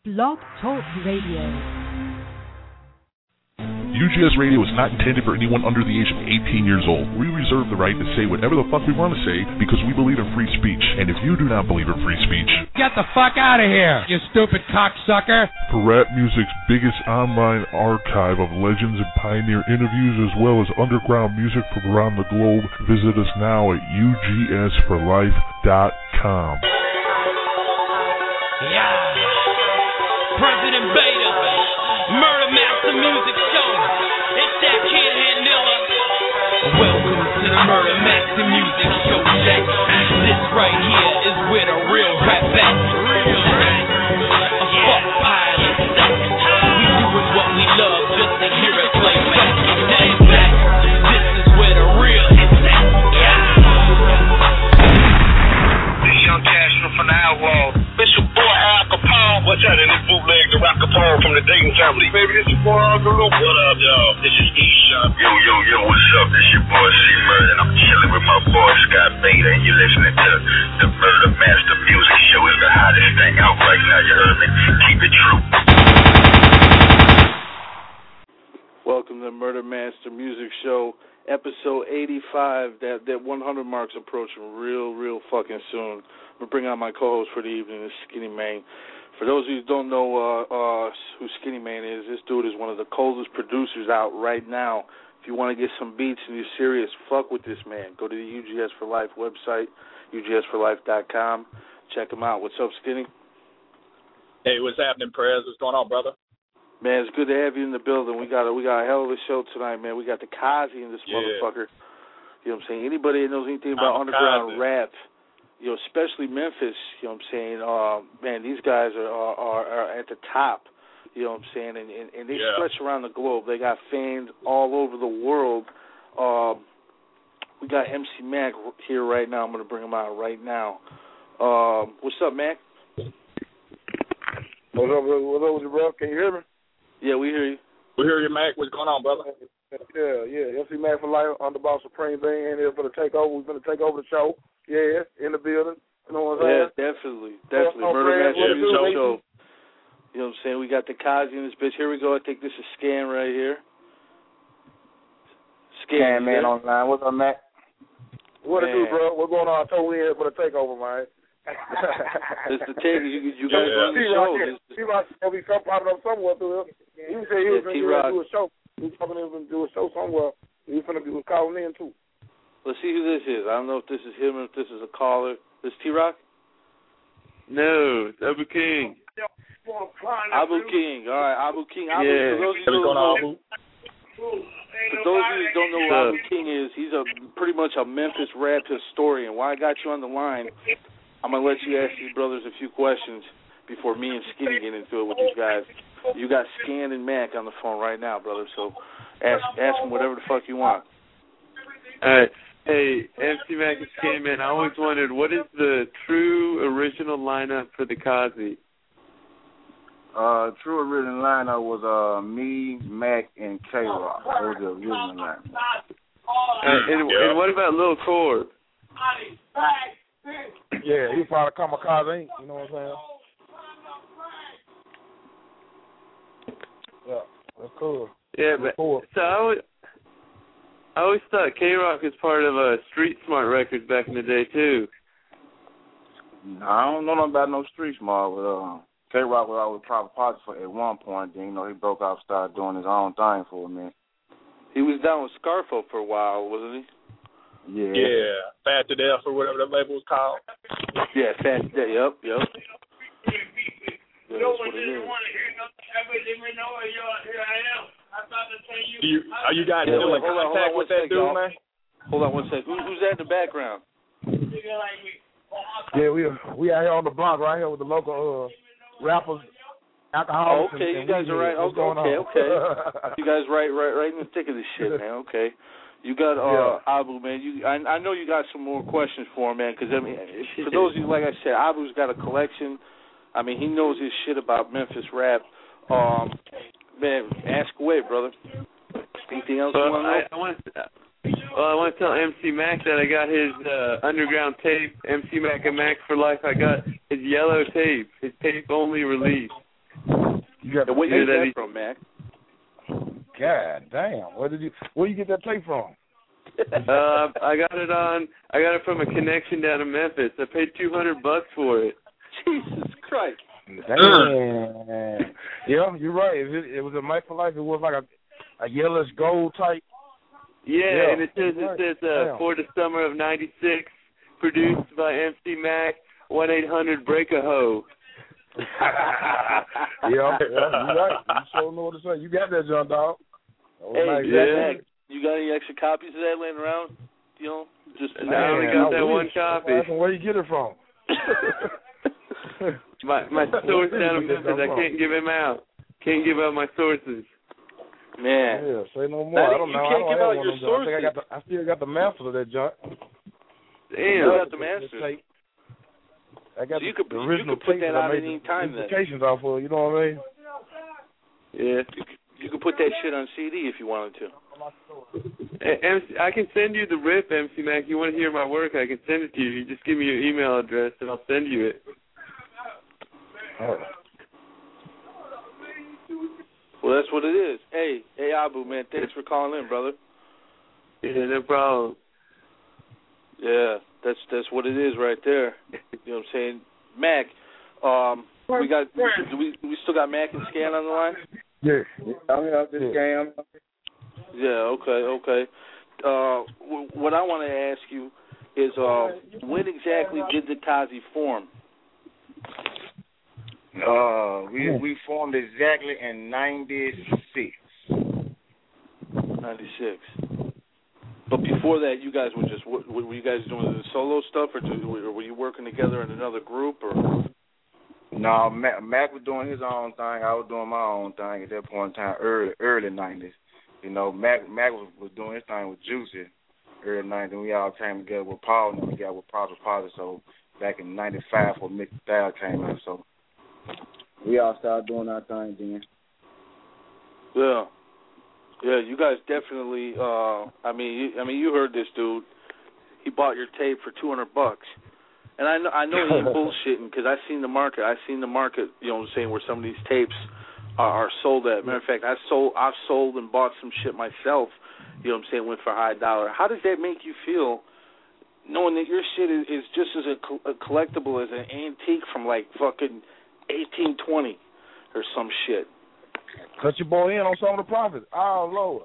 Blog Talk Radio. UGS Radio is not intended for anyone under the age of 18 years old. We reserve the right to say whatever the fuck we want to say because we believe in free speech. And if you do not believe in free speech, get the fuck out of here, you stupid cocksucker. For rap music's biggest online archive of legends and pioneer interviews as well as underground music from around the globe, visit us now at ugsforlife.com. Yeah. President Beta, Murder Master Music Show. It's that kid Handilla. Welcome to the Murder Master Music Show, Jack. This right here is where the real rap at. A fuck pile of sex. We doing what we love just to hear it play back. Stay back. This is where the real is at. Yeah. The young Castro from the Outlaw. It's your boy Al Capone. Watch out in this bootleg, the Rock Capone from the Dayton family. Baby, this your boy Uncle Luke. What up, y'all? This is E-Shop. Yo, what's up? This your boy C-Murder, and I'm chilling with my boy Scott Beta, and you're listening to the Murder Master Music Show. It's the hottest thing out right now, you heard me? Keep it true. Welcome to the Murder Master Music Show, episode 85. That 100 mark's approaching real fucking soon. I'm going to bring on my co-host for the evening, this Skinny Man. For those of you who don't know who Skinny Man is, this dude is one of the coldest producers out right now. If you want to get some beats and you're serious, fuck with this man. Go to the UGS for Life website, ugsforlife.com. Check him out. What's up, Skinny? Hey, what's happening, Perez? What's going on, brother? Man, it's good to have you in the building. We got a hell of a show tonight, man. We got the Kazi in this motherfucker. You know what I'm saying? Anybody that knows anything about underground rap, you know, especially Memphis, you know what I'm saying? Man, these guys are at the top, you know what I'm saying? And they stretch around the globe. They got fans all over the world. We got MC Mac here right now. I'm going to bring him out right now. What's up, Mac? What's up with you, bro? Can you hear me? Yeah, we hear you. We hear you, Mac. What's going on, brother? Yeah. MC Mac for Life, Underboss Supreme being in here for the takeover. We're going to take over the show. Yeah, in the building. You know what I'm saying? Yeah, definitely. Murder Master Music Show. You know what I'm saying? We got the Kazi in this bitch. Here we go. I think this is Scan right here. Scan man online. What's up, Mac? What it do, bro? What's going on? I told we here for the takeover, man. It's the takeover. You guys run the show. T-Rock will be popping up somewhere through here. He said he was going to do a show. He was coming in and do a show somewhere. He's going to be calling in, too. Let's see who this is. I don't know if this is him or if this is a caller. This T-Rock? No, it's Abu King. Abu King. All right, Abu King. For those of you who don't know who Abu King is, he's pretty much a Memphis rap historian. While I got you on the line, I'm going to let you ask these brothers a few questions before me and Skinny get into it with these guys. You got Scan and Mac on the phone right now, brother, so ask them whatever the fuck you want. All right. Hey, MC Mac and Scan, man, I always wondered, what is the true original lineup for the Kazi? True original lineup was me, Mac, and K-Rock. That was the original lineup. And what about Lil Corb? Yeah, he probably Kamikaze, you know what I'm saying? Yeah, that's cool. Yeah, but so I always thought K-Rock was part of Street Smart Records back in the day, too. No, I don't know nothing about no Street Smart, but K-Rock was always probably part of it at one point. Then, you know, he broke out and started doing his own thing for a minute. He was down with Scarfo for a while, wasn't he? Yeah. Fat to Death or whatever that label was called. Yeah, Fat to Death. Yep. Yeah, that's what it is. Are you guys still in contact with that dude, man? Hold on one second. Who's that in the background? Yeah, we out here on the block right here with the local rappers, alcoholics. Okay, you guys are right. Okay. You guys right in the thick of this shit, man. Okay. You got Abu, man. I know you got some more questions for him, man, because, I mean, for those of you, like I said, Abu's got a collection. I mean, he knows his shit about Memphis rap. Man, ask away, brother. Anything else you want to know? I want to tell MC Mac that I got his underground tape, MC Mac and Mac for Life. I got his yellow tape, his tape only release. You got where you get that from, Mac? God damn! Where you get that tape from? I got it from a connection down in Memphis. I paid $200 for it. Jesus Christ! Damn. Yeah, you're right. It was a Mic for Life. It was like a yellowish gold type. Yeah, and it says for the summer of '96, produced by MC Mac. 1-800-BREAK-A-HOE. Yeah, you're right. You sure know what to say. You got that, John Dog. Mac, you got any extra copies of that laying around? You know, just I only got that one copy. Where you get it from? my source down in Memphis. I can't give him out. Can't give out my sources. Man. Yeah, say no more. I don't know. You can't give out your sources. I still got the master of that junk. Damn. You got the master. I got so you could put that out any time then. Off of, you know what I mean? Yeah. You could put that shit on CD if you wanted to. I can send you the rip, MC Mac. You want to hear my work, I can send it to you. You just give me your email address and I'll send you it. Oh. Well, that's what it is. Hey, Abu, man, thanks for calling in, brother. Yeah, no problem. Yeah, that's what it is right there. You know what I'm saying? Mac, we still got Mac and Scan on the line? Yeah. I'm here, this Scan. Yeah, okay. What I want to ask you is when exactly did the Kazi form? We formed exactly in 96. 96. But before that, you guys were you guys doing the solo stuff, or were you working together in another group, or? No, Mac was doing his own thing. I was doing my own thing at that point in time, early 90s. You know, Mac was doing his thing with Juicy early 90s, and we all came together with Paul, and then we got with Positive. So back in 95 when Mr. Style came out, so we all started doing our thing then. Yeah, you guys definitely. I mean, you heard this dude. He bought your tape for $200, and I know he ain't bullshitting because I seen the market. You know what I'm saying, where some of these tapes are sold at. Matter of fact, I've sold and bought some shit myself. You know what I'm saying, went for high dollar. How does that make you feel, knowing that your shit is just as a collectible as an antique from like fucking 1820 or some shit? Cut your boy in on some of the profits. Oh, Lord.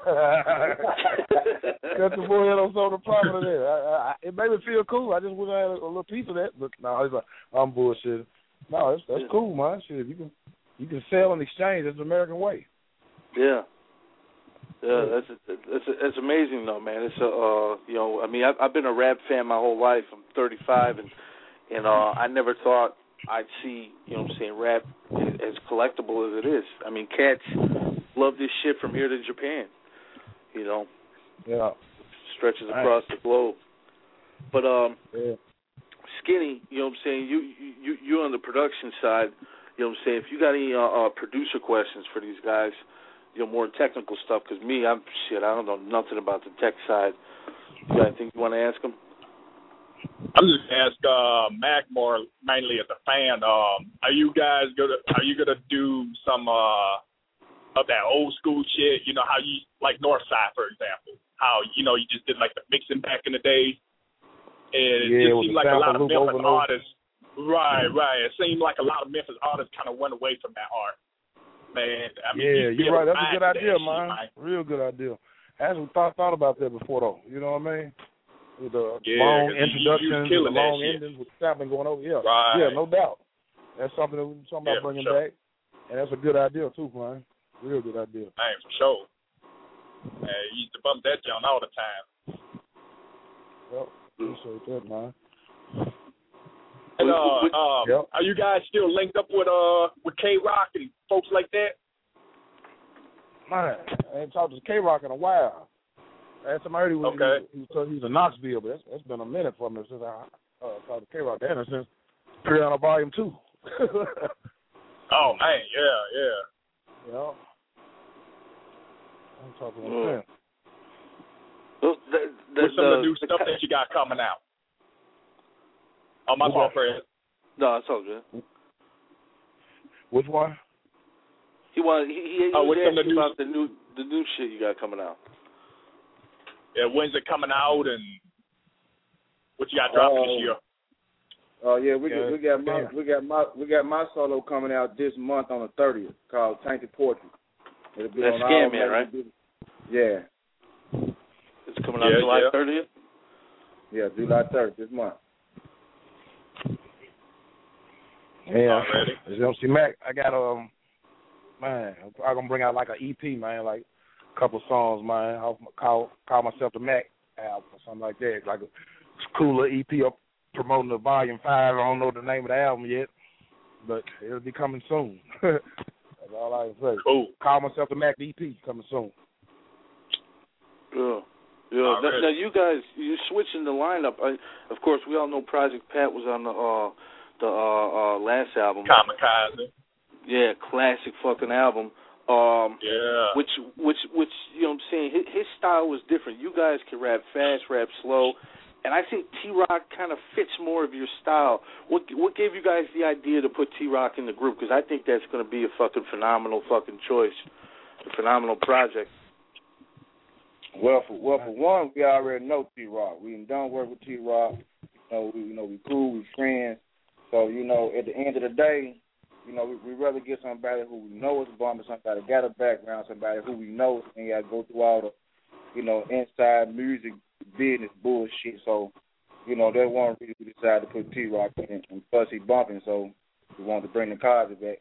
Cut your boy in on some of the profit of that. It made me feel cool. I just wish I had a little piece of that. But no, he's like, I'm bullshit. No, that's cool, man. Shit, you can sell and exchange. That's the American way. Yeah. Yeah, that's amazing though, man. It's you know, I mean, I've been a rap fan my whole life. I'm 35, and I never thought I'd see, you know what I'm saying, rap as collectible as it is. I mean, cats love this shit from here to Japan, you know. Yeah. Stretches across the globe. But yeah. Skinny, you know what I'm saying, you on the production side, you know what I'm saying, if you got any producer questions for these guys, you know, more technical stuff, because me, I don't know nothing about the tech side. You got anything you want to ask them? I'm just gonna ask Mac more mainly as a fan. Are you gonna do some of that old school shit? You know how you like Northside, for example. How you just did like the mixing back in the day, and it just seemed like a lot of Memphis artists. Right. It seemed like a lot of Memphis artists kind of went away from that art. Man, I mean, you're right. That's a good idea, man. Real good idea. I haven't thought about that before, though. You know what I mean? With the long introductions, the long endings, with sampling going over. Yeah, right. Yeah, no doubt. That's something that we're talking about bringing back, and that's a good idea too, man. Real good idea. Man, for sure. You used to bump that joint all the time. Yep, appreciate that, man. And are you guys still linked up with K-Rock and folks like that? Man, I ain't talked to K-Rock in a while. I had somebody who he's in Knoxville, but that's been a minute for me since I talked to K-Rock. That since Piranha Volume 2. Oh man, yeah. Yeah. I'm talking with him. What's some of the new stuff that you got coming out? Oh, my fault, Fred. No, it's all good. Which one? He asked you about the new shit you got coming out. Yeah, when's it coming out and what you got dropping this year? Oh yeah, we got my solo coming out this month on the 30th called Tainted Poetry. It'll be That's on Scam Man, right? Yeah. It's coming out July 30th? Yeah, July 30th this month. Yeah. MC Mac, I got man, I'm gonna bring out like an EP, man, like a couple songs, man. I'll call myself the Mac album or something like that. Like a cooler EP up promoting the Volume 5. I don't know the name of the album yet, but it'll be coming soon. That's all I can say. Cool. Call myself the Mac EP coming soon. Yeah. Now you guys, you switching the lineup. Of course, we all know Project Pat was on the last album. Kamikaze. Yeah, classic fucking album. Yeah. Which you know what I'm saying? His style was different. You guys can rap fast, rap slow, and I think T-Rock kind of fits more of your style. What gave you guys the idea to put T-Rock in the group? Because I think that's going to be a fucking phenomenal fucking choice, a phenomenal project. Well, for one, we already know T-Rock. We done work with T-Rock. We cool, we friends. So, at the end of the day, we rather get somebody who we know is a bummer, somebody got a background, somebody who we know and got to go through all the, inside music business bullshit. So, that's one reason we decided to put T-Rock in, and plus he bumping, so we wanted to bring the Kazi back.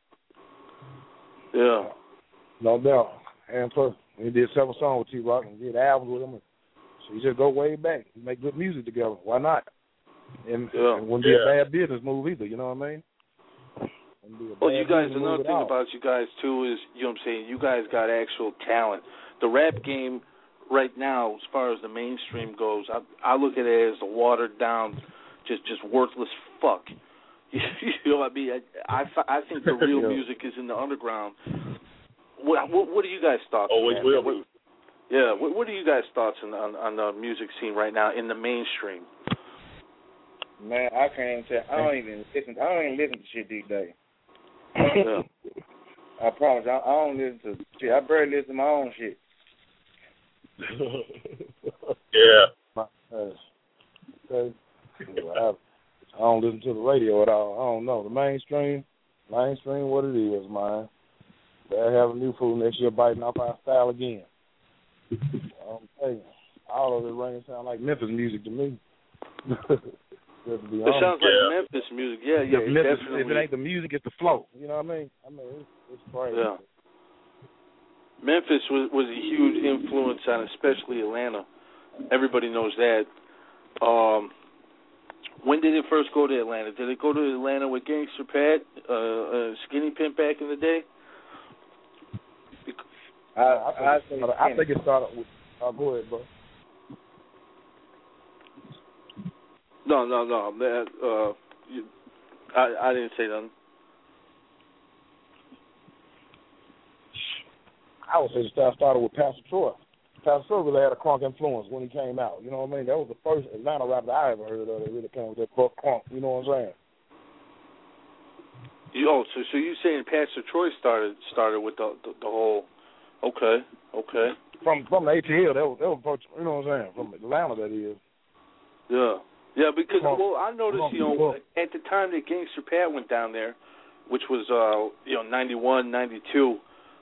Yeah. No doubt. And plus, we did several songs with T-Rock and did albums with him. So you just go way back. We make good music together. Why not? And it wouldn't be a bad business move either, you know what I mean? Well, you guys, another thing about you guys, too, is, you know what I'm saying, you guys got actual talent. The rap game right now, as far as the mainstream goes, I look at it as a watered-down, just worthless fuck. You know what I mean? I think the real music is in the underground. What are you guys' thoughts? Always will. Yeah, what are you guys' thoughts on the music scene right now in the mainstream? Man, I can't even tell. I don't even listen to shit these days. Yeah. I promise. I don't listen to shit. I barely listen to my own shit. Yeah. I don't listen to the radio at all. I don't know. The mainstream, what it is, man. They'll have a new fool next year biting off our style again. I'm telling you, all of it ring sound like Memphis music to me. It sounds like Memphis music. Yeah, Memphis, definitely. If it ain't the music, it's the flow. You know what I mean? It's crazy. Yeah. Memphis was a huge influence on especially Atlanta. Everybody knows that. When did it first go to Atlanta? Did it go to Atlanta with Gangster Pat, Skinny Pimp back in the day? I think it started with... go ahead, bro. No. I didn't say nothing. I would say the style started with Pastor Troy. Pastor Troy really had a crunk influence when he came out. You know what I mean? That was the first Atlanta rapper I ever heard of that really came with that buck crunk. You know what I'm saying? So you saying Pastor Troy started with the whole? Okay. From the ATL, that was you know what I'm saying? From Atlanta, that is. Yeah, because I noticed, at the time that Gangster Pat went down there, which was 91, 92.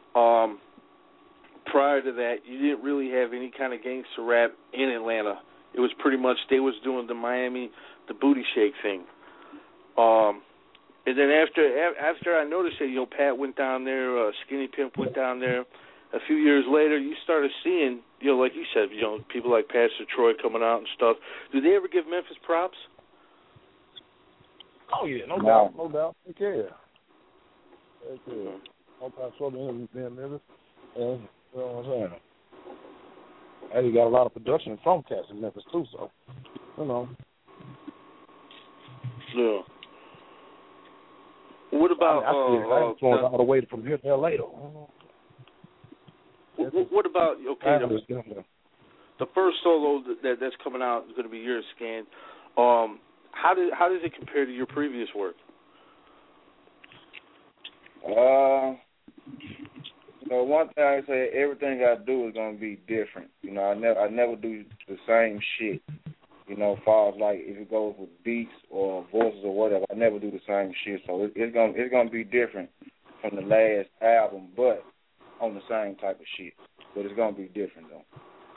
Prior to that, you didn't really have any kind of gangster rap in Atlanta. It was pretty much they was doing the Miami, the booty shake thing. And then after I noticed that, Pat went down there, Skinny Pimp went down there. A few years later, you started seeing, like you said, people like Pastor Troy coming out and stuff. Do they ever give Memphis props? Oh yeah, no doubt. They care. No Pastor Troy being Memphis. And you know what I'm saying? And he got a lot of production from cats in Memphis too, so Yeah. What about all the way from here to LA though? What about the first solo that's coming out is going to be yours, Scan. How does it compare to your previous work? One thing I say, everything I do is gonna be different. I never do the same shit. As far as like if it goes with beats or voices or whatever, I never do the same shit. So it's gonna be different from the last album, but on the same type of shit. But it's gonna be different though.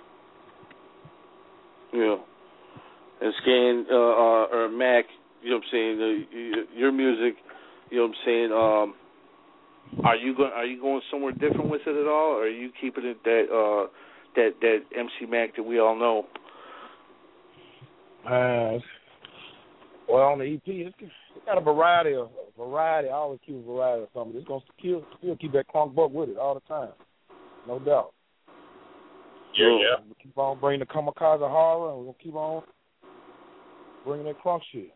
Yeah. And Scan or Mac, you know what I'm saying? Your music, you know what I'm saying? Are you going somewhere different with it at all, or are you keeping it that MC Mac that we all know? Well, on the EP, it's got a variety. I always keep a variety of something. It's gonna still keep that crunk buck with it all the time, no doubt. Yeah. We'll keep on bringing the kamikaze horror, and we're gonna keep on bringing that crunk shit.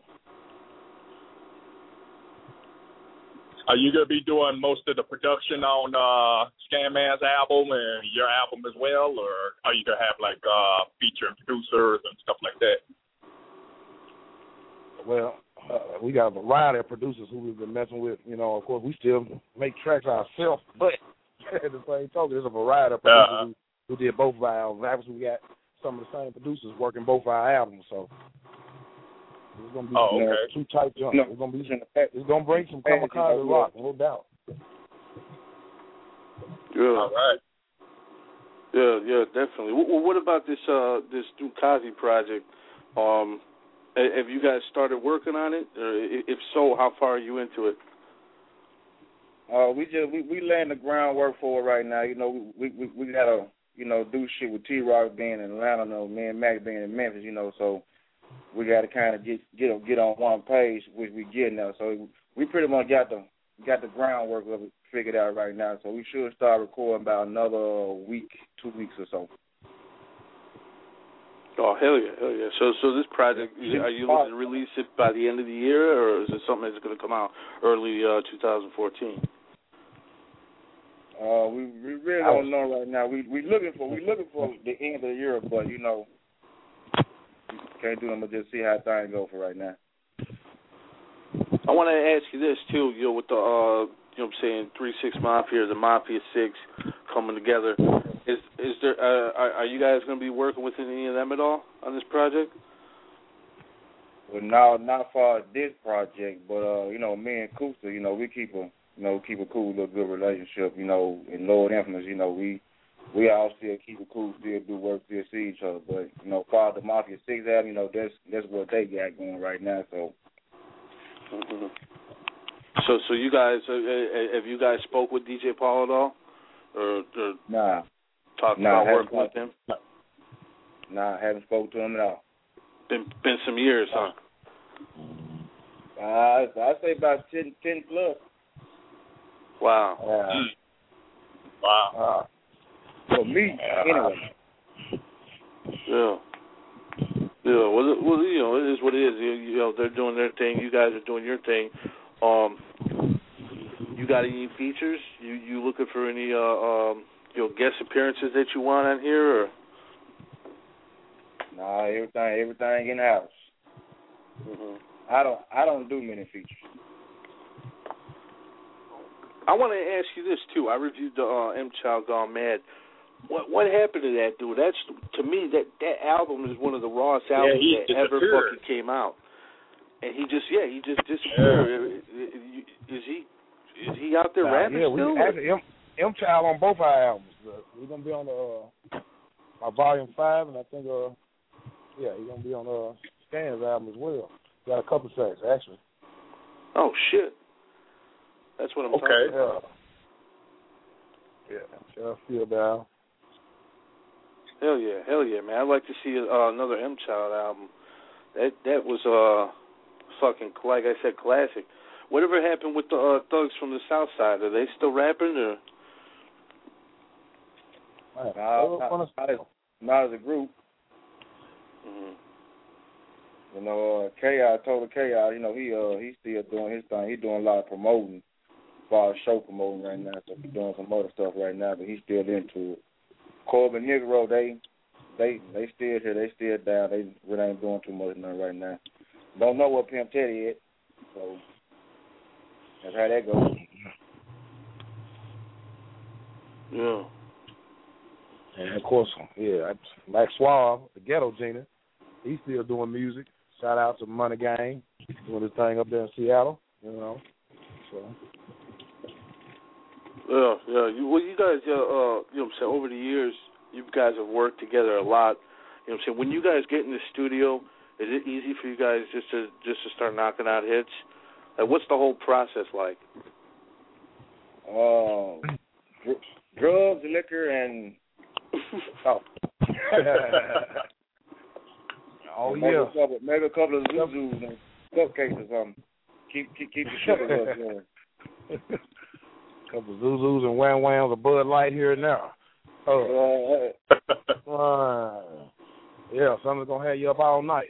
Are you going to be doing most of the production on Scan Man's album and your album as well, or are you going to have, like, featuring producers and stuff like that? Well, we got a variety of producers who we've been messing with. Of course, we still make tracks ourselves, but at the same token, there's a variety of producers who did both of our albums. Obviously, we got some of the same producers working both of our albums, so it's gonna be two tight jumps. It's gonna bring some kamikaze rock, no doubt. Yeah. All right. Yeah, definitely. Well, what about this Dukazi project? Have you guys started working on it? Or if so, how far are you into it? We laying the groundwork for it right now. We gotta do shit with T-Rock being in Atlanta, me and Mac being in Memphis. So we got to kind of get on one page, which we get now. So we pretty much got the groundwork of it figured out right now. So we should start recording about another week, 2 weeks or so. Oh, hell yeah. So this project, are you looking to release it by the end of the year, or is it something that's going to come out early 2014? We really don't know right now. We looking for the end of the year, but can't do them, but just see how things go for right now. I want to ask you this too, with the 3-6 Mafia, the Mafia 6 coming together. Is there? Are you guys going to be working with any of them at all on this project? Well, no, not for this project, but me and Kusta, we keep a cool little good relationship, in Lord Infamous, we all still keep it cool, still do work, still see each other. But for the Mafia 6 album, that's what they got going right now. So. Mm-hmm. So you guys have you guys spoke with DJ Paul at all, or nah? Talked about working with him? Nah, I haven't spoken to him at all. Been some years, huh? I'd say about 10 plus. Wow. Wow. For me, anyway. Yeah. Well, it is what it is. They're doing their thing. You guys are doing your thing. You got any features? You looking for any guest appearances that you want on here, or? Nah, everything in house. Mm-hmm. I don't do many features. I want to ask you this too. I reviewed the M Child Gone Mad. What happened to that dude? That's, to me, that album is one of the rawest albums that ever fucking came out. And he just disappeared. Is he out there rapping still? Yeah, actually M Child on both our albums. We're gonna be on our Volume 5, and I think he's gonna be on Scan's album as well. Got a couple tracks actually. Oh shit. That's what I'm talking about. Yeah, feel down. Hell yeah, man! I'd like to see another M Child album. That was fucking, like I said, classic. Whatever happened with the thugs from the South Side? Are they still rapping, or? Not as a group. Mm-hmm. K.I. told K.I. He's still doing his thing. He's doing a lot of promoting, as far as show promoting right now. So he's doing some other stuff right now, but he's still into it. Corbin Negro, they still here. They still down. They really ain't doing too much nothing right now. Don't know what Pimp Teddy is, so that's how that goes. Yeah. And of course, Max Suave, the Ghetto Gina, he's still doing music. Shout out to Money Gang, doing his thing up there in Seattle, you know. So. Yeah. You guys, you know what I'm saying, over the years, you guys have worked together a lot. You know what I'm saying? When you guys get in the studio, is it easy for you guys just to start knocking out hits? Like, what's the whole process like? Drugs, liquor, and maybe a couple of Zuzus and cupcakes or something. Keep the sugar up going. Couple of Zuzus and Wham Whams of Bud Light here and there. Yeah, something's gonna have you up all night.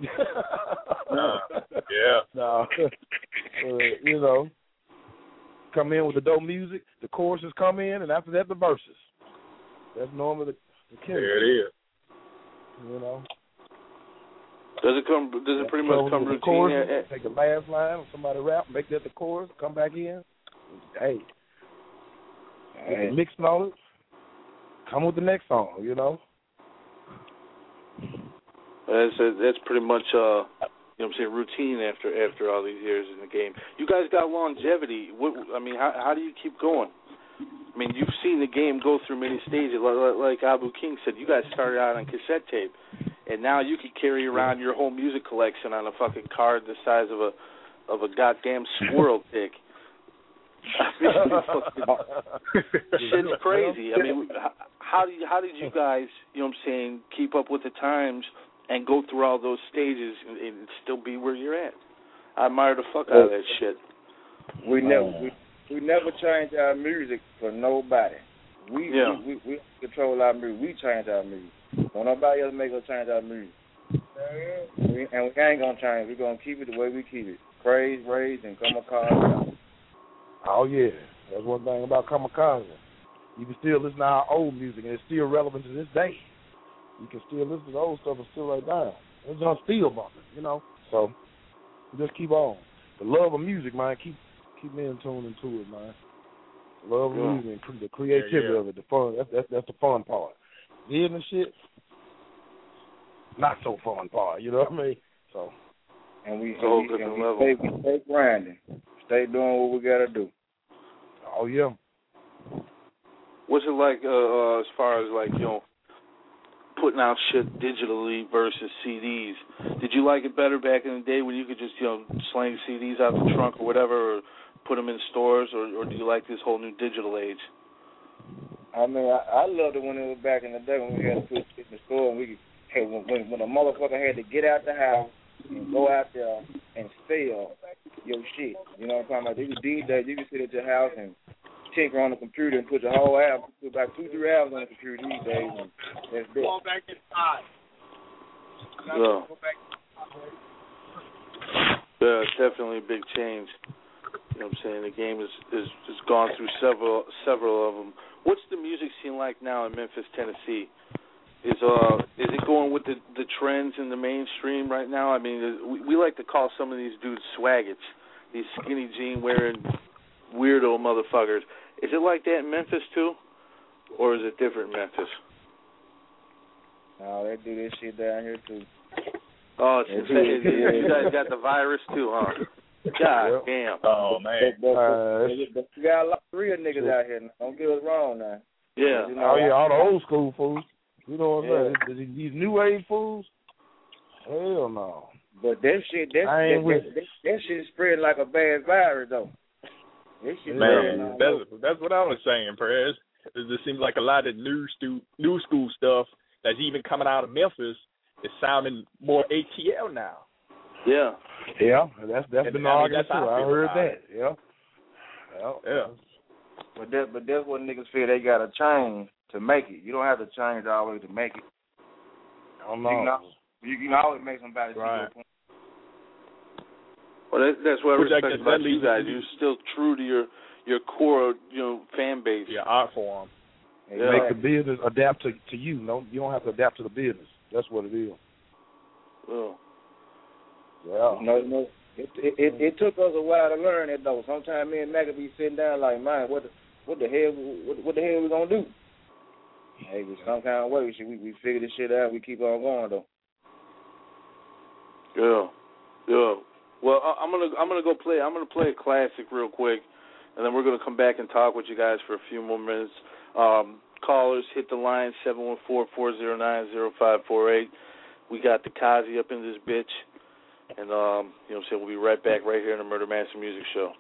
Yeah. No. You know, come in with the dope music, the choruses come in, and after that, the verses. That's normally the key. There it is. You know. Does it pretty much come routine? Chorus, take the last line, somebody rap, make that the chorus, come back in. Hey. Mix and all it. Come with the next song, you know. That's pretty much you know what I'm saying, routine after all these years in the game. You guys got longevity. How do you keep going? I mean, you've seen the game go through many stages. Like Abu King said, you guys started out on cassette tape, and now you can carry around your whole music collection on a fucking card the size of a goddamn squirrel dick. Shit's crazy. I mean, how did you guys, you know what I'm saying, keep up with the times and go through all those stages and still be where you're at? I admire the fuck out of that shit. We never change our music for nobody. We control our music. We change our music. When nobody else make us change our music. We ain't gonna change. We're gonna keep it the way we keep it. Praise, raise, and kamikaze. Oh yeah, that's one thing about kamikaze. You can still listen to our old music, and it's still relevant to this day. You can still listen to the old stuff and still right down. It's on still bumping, you know. So just keep on. The love of music, man. Keep me in tune into it, man. The love of music and the creativity of it, the fun. That's the fun part. Business shit, not so fun part. You know what I mean? So. And we stay grinding. Stay doing what we gotta do. Oh yeah. What's it like as far as like, you know, putting out shit digitally versus CDs? Did you like it better back in the day when you could just, you know, slang CDs out the trunk or whatever, or put them in stores, or do you like this whole new digital age? I mean, I loved it when it was back in the day when we had to put shit in the store and when a motherfucker had to get out the house and go out there and sell your shit. You know what I'm talking about? These days, you can sit at your house and tinker on the computer and put your whole album, put about 2-3 albums on the computer these days, and that's it. Go back inside. Yeah, it's definitely a big change. You know what I'm saying? The game has gone through several of them. What's the music scene like now in Memphis, Tennessee? Is it going with the trends in the mainstream right now? I mean, we like to call some of these dudes swaggots, these skinny jean wearing weirdo motherfuckers. Is it like that in Memphis too, or is it different in Memphis? No, they do this shit down here too. Oh, you guys got the virus too, huh? God damn. Oh man. You got a lot of real niggas out here. Don't get us wrong now. Yeah. You know, all the old school fools. You know what I'm saying? These new age fools? Hell no. But that shit is spreading like a bad virus, though. Man, that's what I was saying, Perez. It seems like a lot of new school stuff that's even coming out of Memphis is sounding more ATL now. Yeah. Yeah, that's been the argument too. I heard that. Yeah. But that's what niggas feel they gotta change to make it. You don't have to change all the way to make it. I don't know. You can always make somebody see your point. Well, that's what I respect about you guys. You're still true to your core, you know, fan base. Your art form. Yeah. Make the business adapt to you. No, you don't have to adapt to the business. That's what it is. Oh. Yeah. No. It took us a while to learn it though. Sometimes me and Mac would be sitting down like, man, what what the hell we gonna do? Hey, with some kind of way, we figure this shit out. We keep on going though. Yeah. Well, I'm gonna go play. I'm gonna play a classic real quick, and then we're gonna come back and talk with you guys for a few more minutes. Callers, hit the line 714-409-0548. We got the Kazi up in this bitch, and you know what I'm saying. We'll be right back right here in the Murder Master Music Show.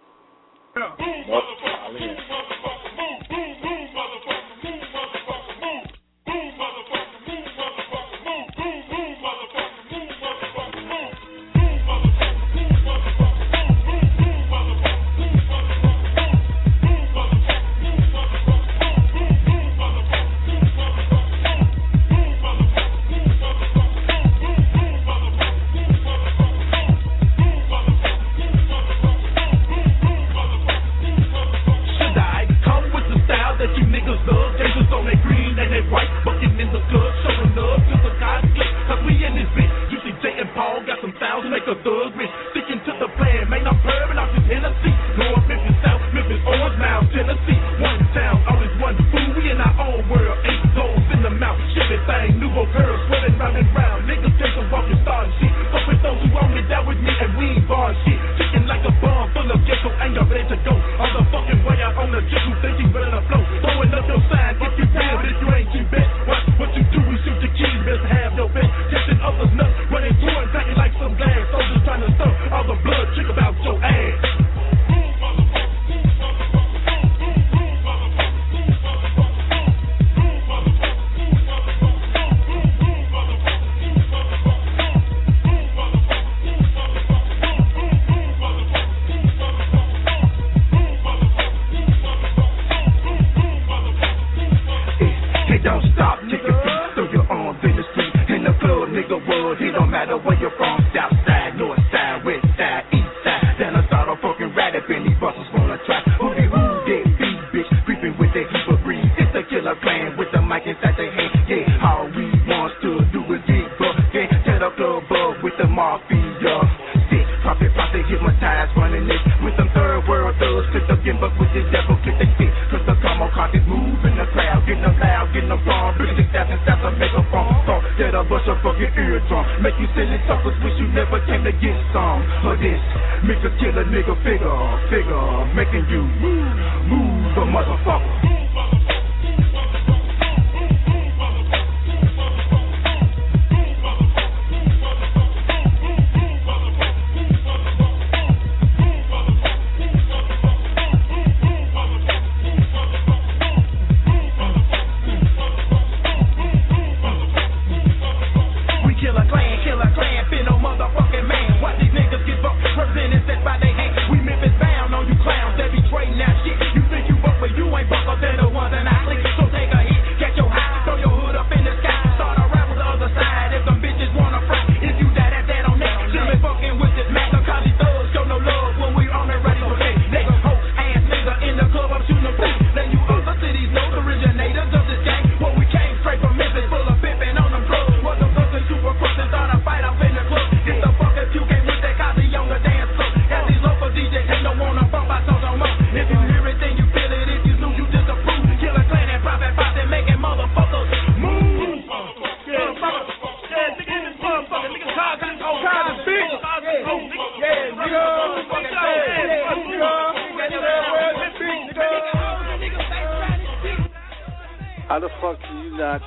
How the fuck can you not,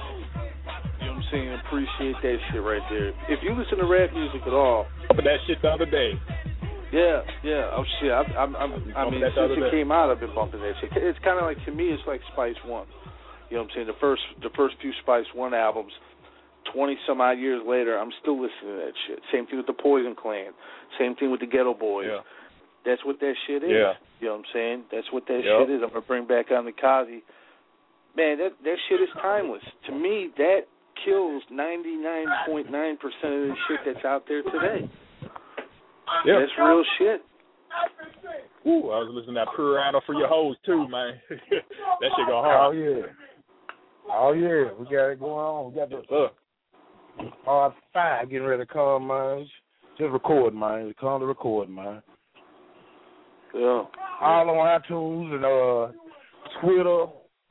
you know what I'm saying, appreciate that shit right there? If you listen to rap music at all. But that shit the other day. Yeah. Oh, shit. I mean, since it came out, I've been bumping that shit. It's kind of like, to me, it's like Spice One. You know what I'm saying? The first few Spice One albums, 20-some-odd years later, I'm still listening to that shit. Same thing with the Poison Clan. Same thing with the Ghetto Boys. Yeah. That's what that shit is. Yeah. You know what I'm saying? That's what that shit is. I'm going to bring back on the Kazi. Man, that shit is timeless. To me, that kills 99.9% of the shit that's out there today. Yeah. That's real shit. Ooh, I was listening to that Piranha for your hoes, too, man. That shit go hard. Oh, yeah. We got it going on. We got the R5 getting ready to come, man. Just record, man. It's come to record, man. Yeah. All on iTunes and Twitter,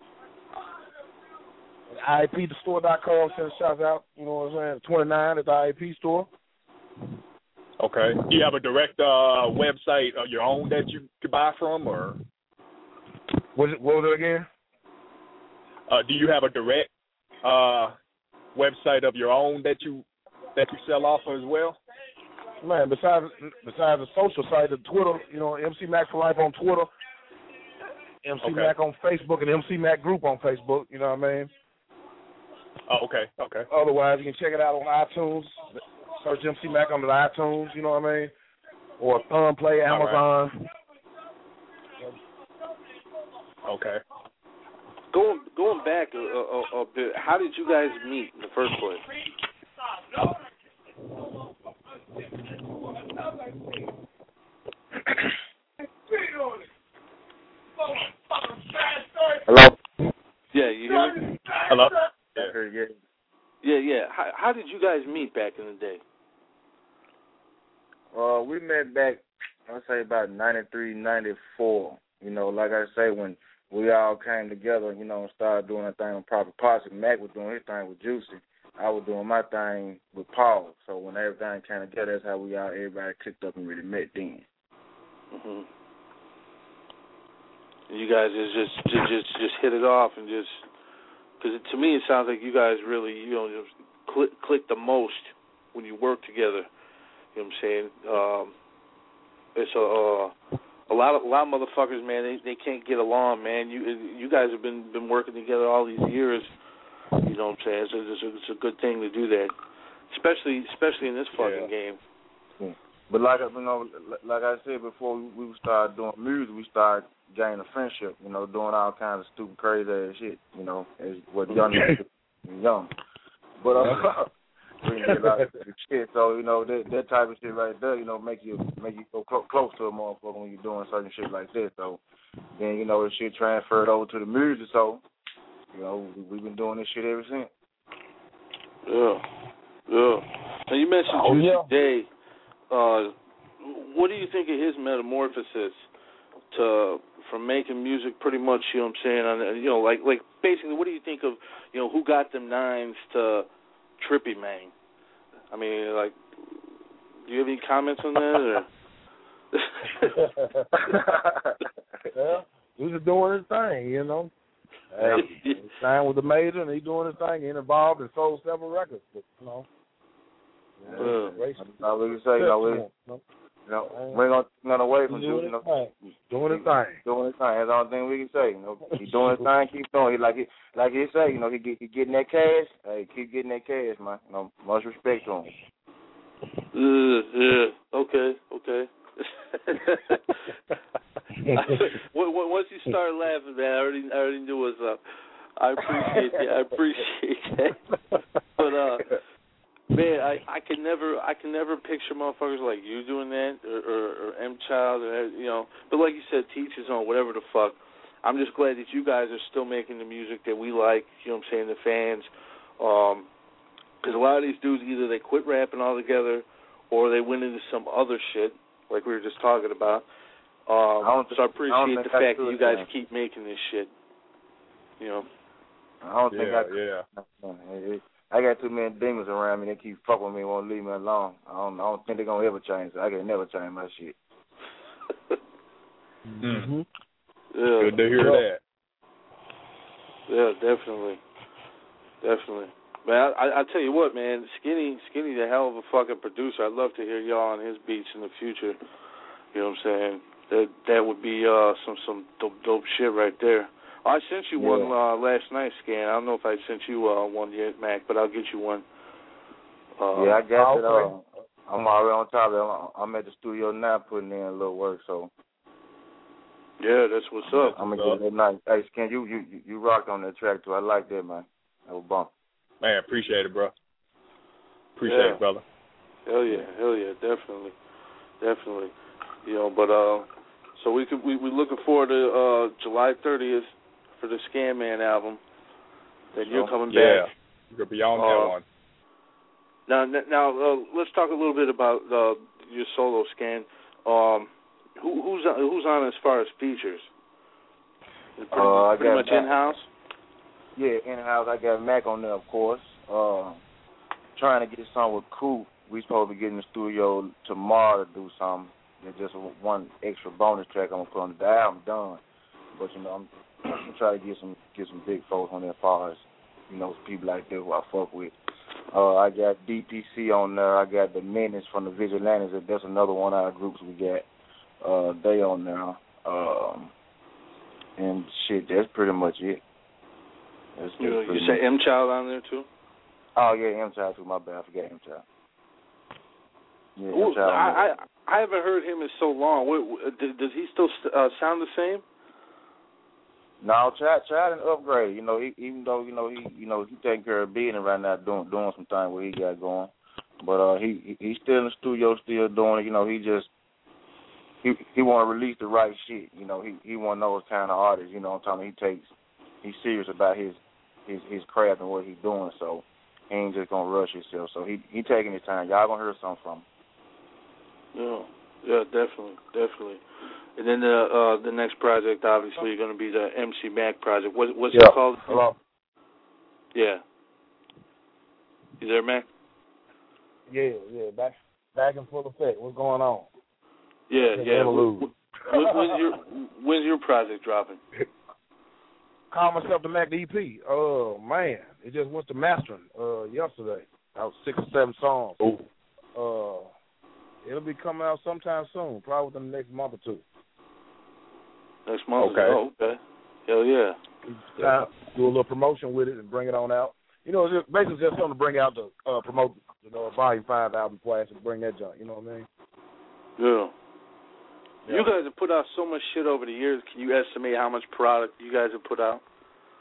IAPthestore.com, send shouts out, you know what I'm saying, 29 at the IAP store. Okay. Do you have a direct website of your own that you could buy from, or? What was it again? Do you have a direct website of your own that you sell off as well? Man, besides the social site, the Twitter, you know, MC Mac for Life on Twitter, MC Mac on Facebook, and MC Mac Group on Facebook, you know what I mean? Oh, okay. Otherwise, you can check it out on iTunes. Search MC Mac under the iTunes, you know what I mean? Or Thumbplay, Amazon. Right. Okay. Going back a bit, how did you guys meet in the first place? Hello? Yeah, you hear me? Hello? Yeah. How did you guys meet back in the day? We met back, I'd say about 93, 94. You know, like I say, when we all came together, you know, and started doing our thing on Proper Posse. Mac was doing his thing with Juicy. I was doing my thing with Paul. So when everything came together, that's how everybody clicked up and really met then. Mm-hmm. You guys just hit it off and just, because to me it sounds like you guys really, you know, just click the most when you work together. You know what I'm saying? It's a lot of motherfuckers, man. They can't get along, man. You guys have been working together all these years. You know what I'm saying? It's a good thing to do that, especially in this fucking game. Yeah. But like I said before, we started doing music. We started gaining a friendship. You know, doing all kinds of stupid, crazy ass shit. You know, as what young young. But we did a lot of shit. So you know that type of shit right there. You know, make you go close to a motherfucker when you're doing certain shit like this. So then you know the shit transferred over to the music. So you know we've been doing this shit ever since. Yeah. Now you mentioned Juicy J. What do you think of his metamorphosis from making music pretty much, you know what I'm saying, on, you know, like basically what do you think of, you know, Who Got Them Nines to Trippy Man? I mean, like, do you have any comments on that? Well, he's just doing his thing, you know. Hey, he signed with the major and he's doing his thing. He's involved and sold several records, but, you know. Now we can say, we ain't gonna away from you, you know. Doing his thing. Doing his thing. That's the only thing we can say. You know, he's doing his thing. Keep doing. Like he say, you know, he getting that cash. Hey, keep getting that cash, man. You know, much respect to him. Yeah. Okay. Once you start laughing, man, I already knew what's up. I appreciate that. But man, I can never picture motherfuckers like you doing that or M Child, or, you know. But like you said, teach his own, whatever the fuck. I'm just glad that you guys are still making the music that we like. You know what I'm saying? The fans, because a lot of these dudes either they quit rapping altogether or they went into some other shit, like we were just talking about. So I appreciate the fact that you guys keep making this shit. You know. I don't think I got too many demons around me. They keep fucking with me, won't leave me alone. I don't think they're gonna ever change it. I can never change my shit. Mm-hmm. Yeah, good to hear that. Yeah, definitely. Man, I tell you what, man, Skinny, the hell of a fucking producer. I'd love to hear y'all on his beats in the future. You know what I'm saying? That would be some dope shit right there. I sent you one last night, Scan. I don't know if I sent you one yet, Mac, but I'll get you one. I got it. I'm already on top of it. I'm at the studio now putting in a little work, so. Yeah, that's what's up. I'm going to get that night. Hey, Scan, you rocked on that track, too. I like that, man. That was bump. Man, appreciate it, bro. Appreciate it, brother. Hell yeah, definitely. You know, but so we're looking forward to July 30th for the Scan Man album. Then you're coming back. Yeah, you're beyond that one. Now, let's talk a little bit about your solo, Scan. Who's on as far as features? Pretty much in-house? Yeah, in-house. I got Mac on there, of course. Trying to get something with Coop. We supposed to be getting in the studio tomorrow to do something. There's just one extra bonus track I'm gonna put on the album done. But I'm trying to get some big folks on there as far as people like that who I fuck with. I got DPC on there. I got the Menace from the Vigilantes. That's another one of our groups we got. They on there. And shit, that's pretty much it. You say M-Child on there too? Oh yeah, M-Child too. My bad, I forgot M-Child. Yeah, Ooh, I haven't heard him in so long. Does he still sound the same? No, Child and upgrade. Even though he taking care of business right now, doing some things what he got going. But he's still in the studio, still doing it. He want to release the right shit. He one of those kind of artists. I'm talking. He's serious about his craft and what he's doing. So he ain't just gonna rush himself. So he taking his time. Y'all gonna hear something from him. Yeah, definitely. And then the next project, obviously, going to be the MC Mac project. What's it called? Hello. Yeah. You there, Mac? Yeah. Back in full effect. What's going on? Yeah. When's your project dropping? Call myself the Mac EP. Oh man, it just went to mastering yesterday. About 6 or 7 songs. It'll be coming out sometime soon, probably within the next month or two. Next month? Okay. Oh, okay. Hell yeah. Do a little promotion with it and bring it on out. It's basically just something to bring out to promote, a Volume 5 album before I actually bring that junk. You know what I mean? Yeah. You guys have put out so much shit over the years. Can you estimate how much product you guys have put out?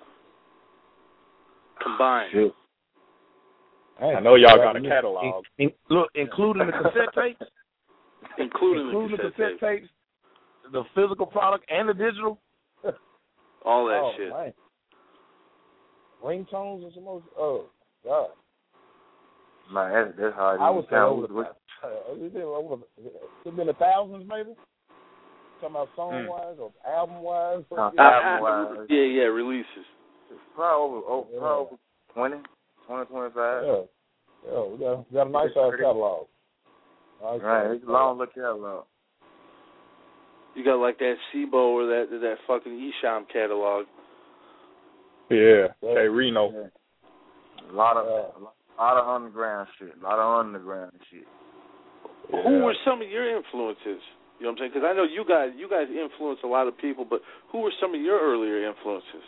Combined. Shit. I know y'all got a catalog. Look, including the cassette tapes. Including the cassette tapes. The physical product and the digital. All that shit. Man. Ringtones and some more. Oh, God. Man, that's hard. I would say it's been the thousands, maybe? Talking about song-wise or album-wise? Album-wise. Yeah, releases. Probably over 20, 25. Yeah, we got a nice-sized catalog. Right, it's a long look catalog. You got like that SIBO or that fucking Esham catalog. Yeah, hey Reno. Yeah. A lot of underground shit. Yeah. Who were some of your influences? You know what I'm saying? Because I know you guys influence a lot of people, but who were some of your earlier influences?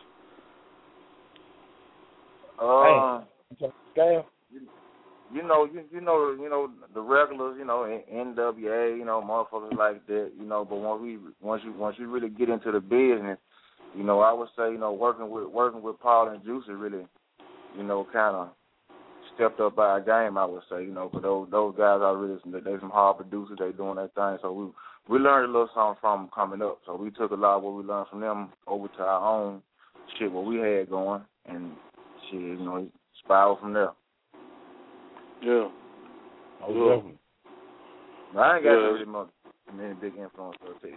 The regulars, NWA, motherfuckers like that, but once you really get into the business, I would say, working with Paul and Juicy really, kind of stepped up by our game, I would say, because those guys are really they some hard producers, they doing their thing, so we learned a little something from them coming up, so we took a lot of what we learned from them over to our own shit, what we had going, and shit, spiral from there. Yeah. Definitely. I ain't got really much many big influence to tell you.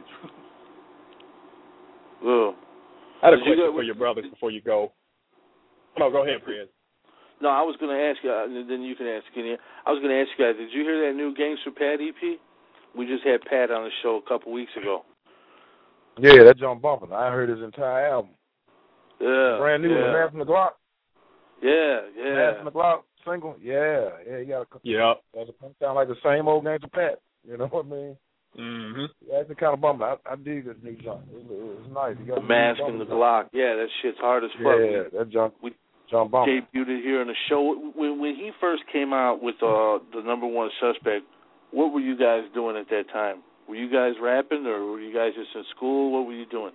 Well, I had a question for your brothers before you go. No, go ahead, Chris. No, I was going to ask you, and then you can ask again. I was going to ask you guys, did you hear that new Gangster Pat EP? We just had Pat on the show a couple weeks ago. Yeah, that John bumping. I heard his entire album. Yeah. Brand new, Man from the Glock. Yeah. Man from the Glock single. Yeah. You got a. Yeah. Does it sound like the same old Gangster Pat? You know what I mean? Mm-hmm. Yeah, it's kind of bumping. I dig this new junk. It's nice. The Mask and the Glock. Yeah, that shit's hard as fuck. Yeah, that junk. John bumping. Debuted it here on the show. When he first came out with the number one suspect, what were you guys doing at that time? Were you guys rapping, or were you guys just in school? What were you doing?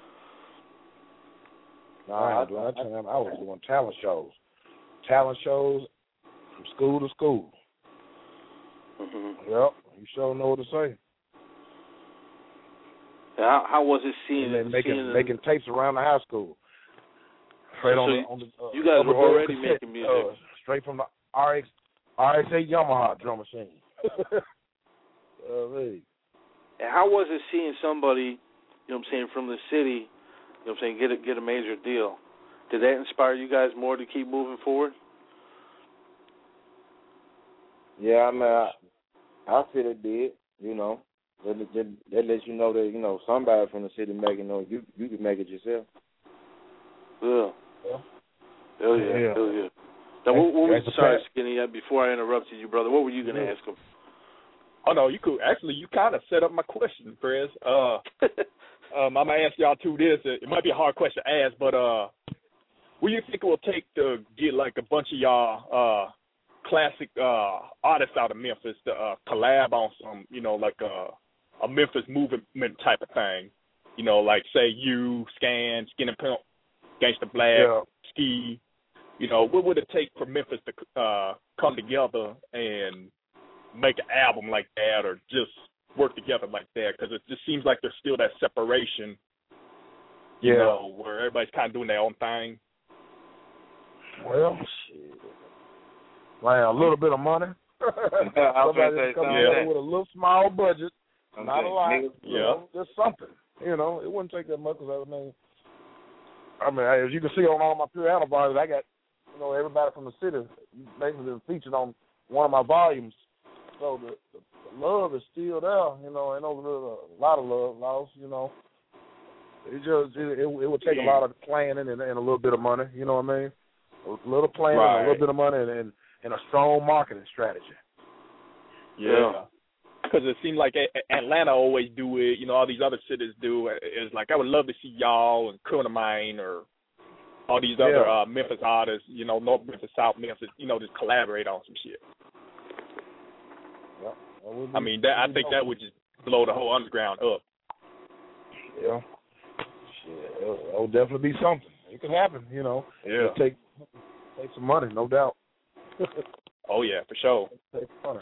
At that time, I was doing talent shows. Talent shows from school to school. Mm-hmm. Yep, you sure know what to say. How was it seeing making tapes around the high school? Straight you guys were already making music. Straight from the RX-8 Yamaha drum machine. And how was it seeing somebody, from the city, know what I'm saying, get a major deal. Did that inspire you guys more to keep moving forward? Yeah, I mean, I feel it did, you know. That lets you know that, you know, somebody from the city making it, you can make it yourself. Yeah. Hell yeah. Now, what was, sorry, Skinny, before I interrupted you, brother, what were you going to ask him? Oh, no, you could. Actually, you kind of set up my question, Chris. I'm going to ask y'all two this. It might be a hard question to ask, but what do you think it will take to get, like, a bunch of y'all classic artists out of Memphis to collab on some, you know, like a Memphis movement type of thing? You know, like, say, you, Scan, Skinny Pimp, Gangsta Black, Ski. You know, what would it take for Memphis to come together and make an album like that, or just work together like that? Because it just seems like there's still that separation, you know, where everybody's kind of doing their own thing. Well, shit. Man, a little bit of money. Somebody come together with a little small budget, not a lot. You know, just something. You know, it wouldn't take that much. Cause I mean, as you can see on all my pure albums, I got, you know, everybody from the city basically been featured on one of my volumes. So the love is still there, you know. Ain't a lot of love lost, you know. It would take a lot of planning and a little bit of money, you know what I mean? A little planning, a little bit of money, and a strong marketing strategy. Yeah. Because it seems like Atlanta always do it, you know, all these other cities do. It's like I would love to see y'all and Criminal Mind or all these other Memphis artists, you know, North Memphis, South Memphis, you know, just collaborate on some shit. Yeah, I mean, I think that would just blow the whole underground up. Yeah. Shit, it would definitely be something. It could happen, you know. Yeah. It'll take some money, no doubt. Oh, yeah, for sure. Take money.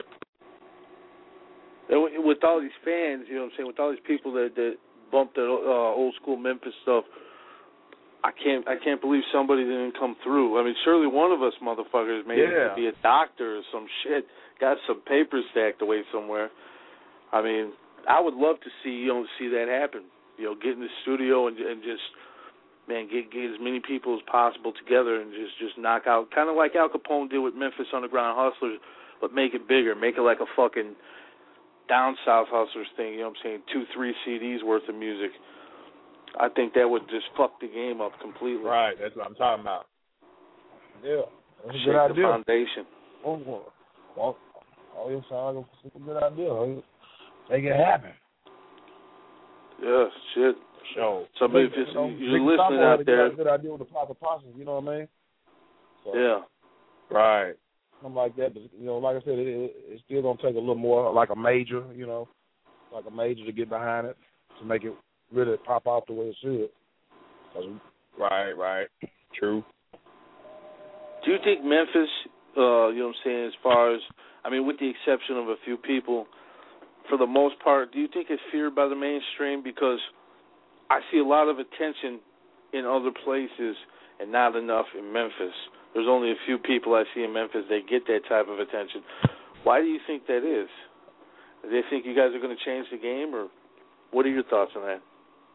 With all these fans, you know what I'm saying, with all these people that bumped the old school Memphis stuff, I can't believe somebody didn't come through. I mean, surely one of us motherfuckers made it to be a doctor or some shit, got some papers stacked away somewhere. I mean, I would love to see that happen. You know, get in the studio and just, man, get as many people as possible together and just knock out, kind of like Al Capone did with Memphis Underground Hustlers, but make it bigger, make it like a fucking down south Hustlers thing, you know what I'm saying, 2-3 CDs worth of music. I think that would just fuck the game up completely. Right, that's what I'm talking about. Yeah, that's a Shake good idea. The foundation. Well, you sound like a good idea. Make it happen. Yeah, shit. Sure. Somebody, if you're listening out there, a good idea with the proper process, you know what I mean? So, yeah. Right. Something like that, but, you know, like I said, it's still going to take a little more, like a major, you know, like a major to get behind it, to make it really pop out the way it should. Right. True. Do you think Memphis, you know what I'm saying, as far as, I mean, with the exception of a few people, for the most part, do you think it's feared by the mainstream? Because I see a lot of attention in other places and not enough in Memphis. There's only a few people I see in Memphis that get that type of attention. Why do you think that is? Do they think you guys are going to change the game, or what are your thoughts on that?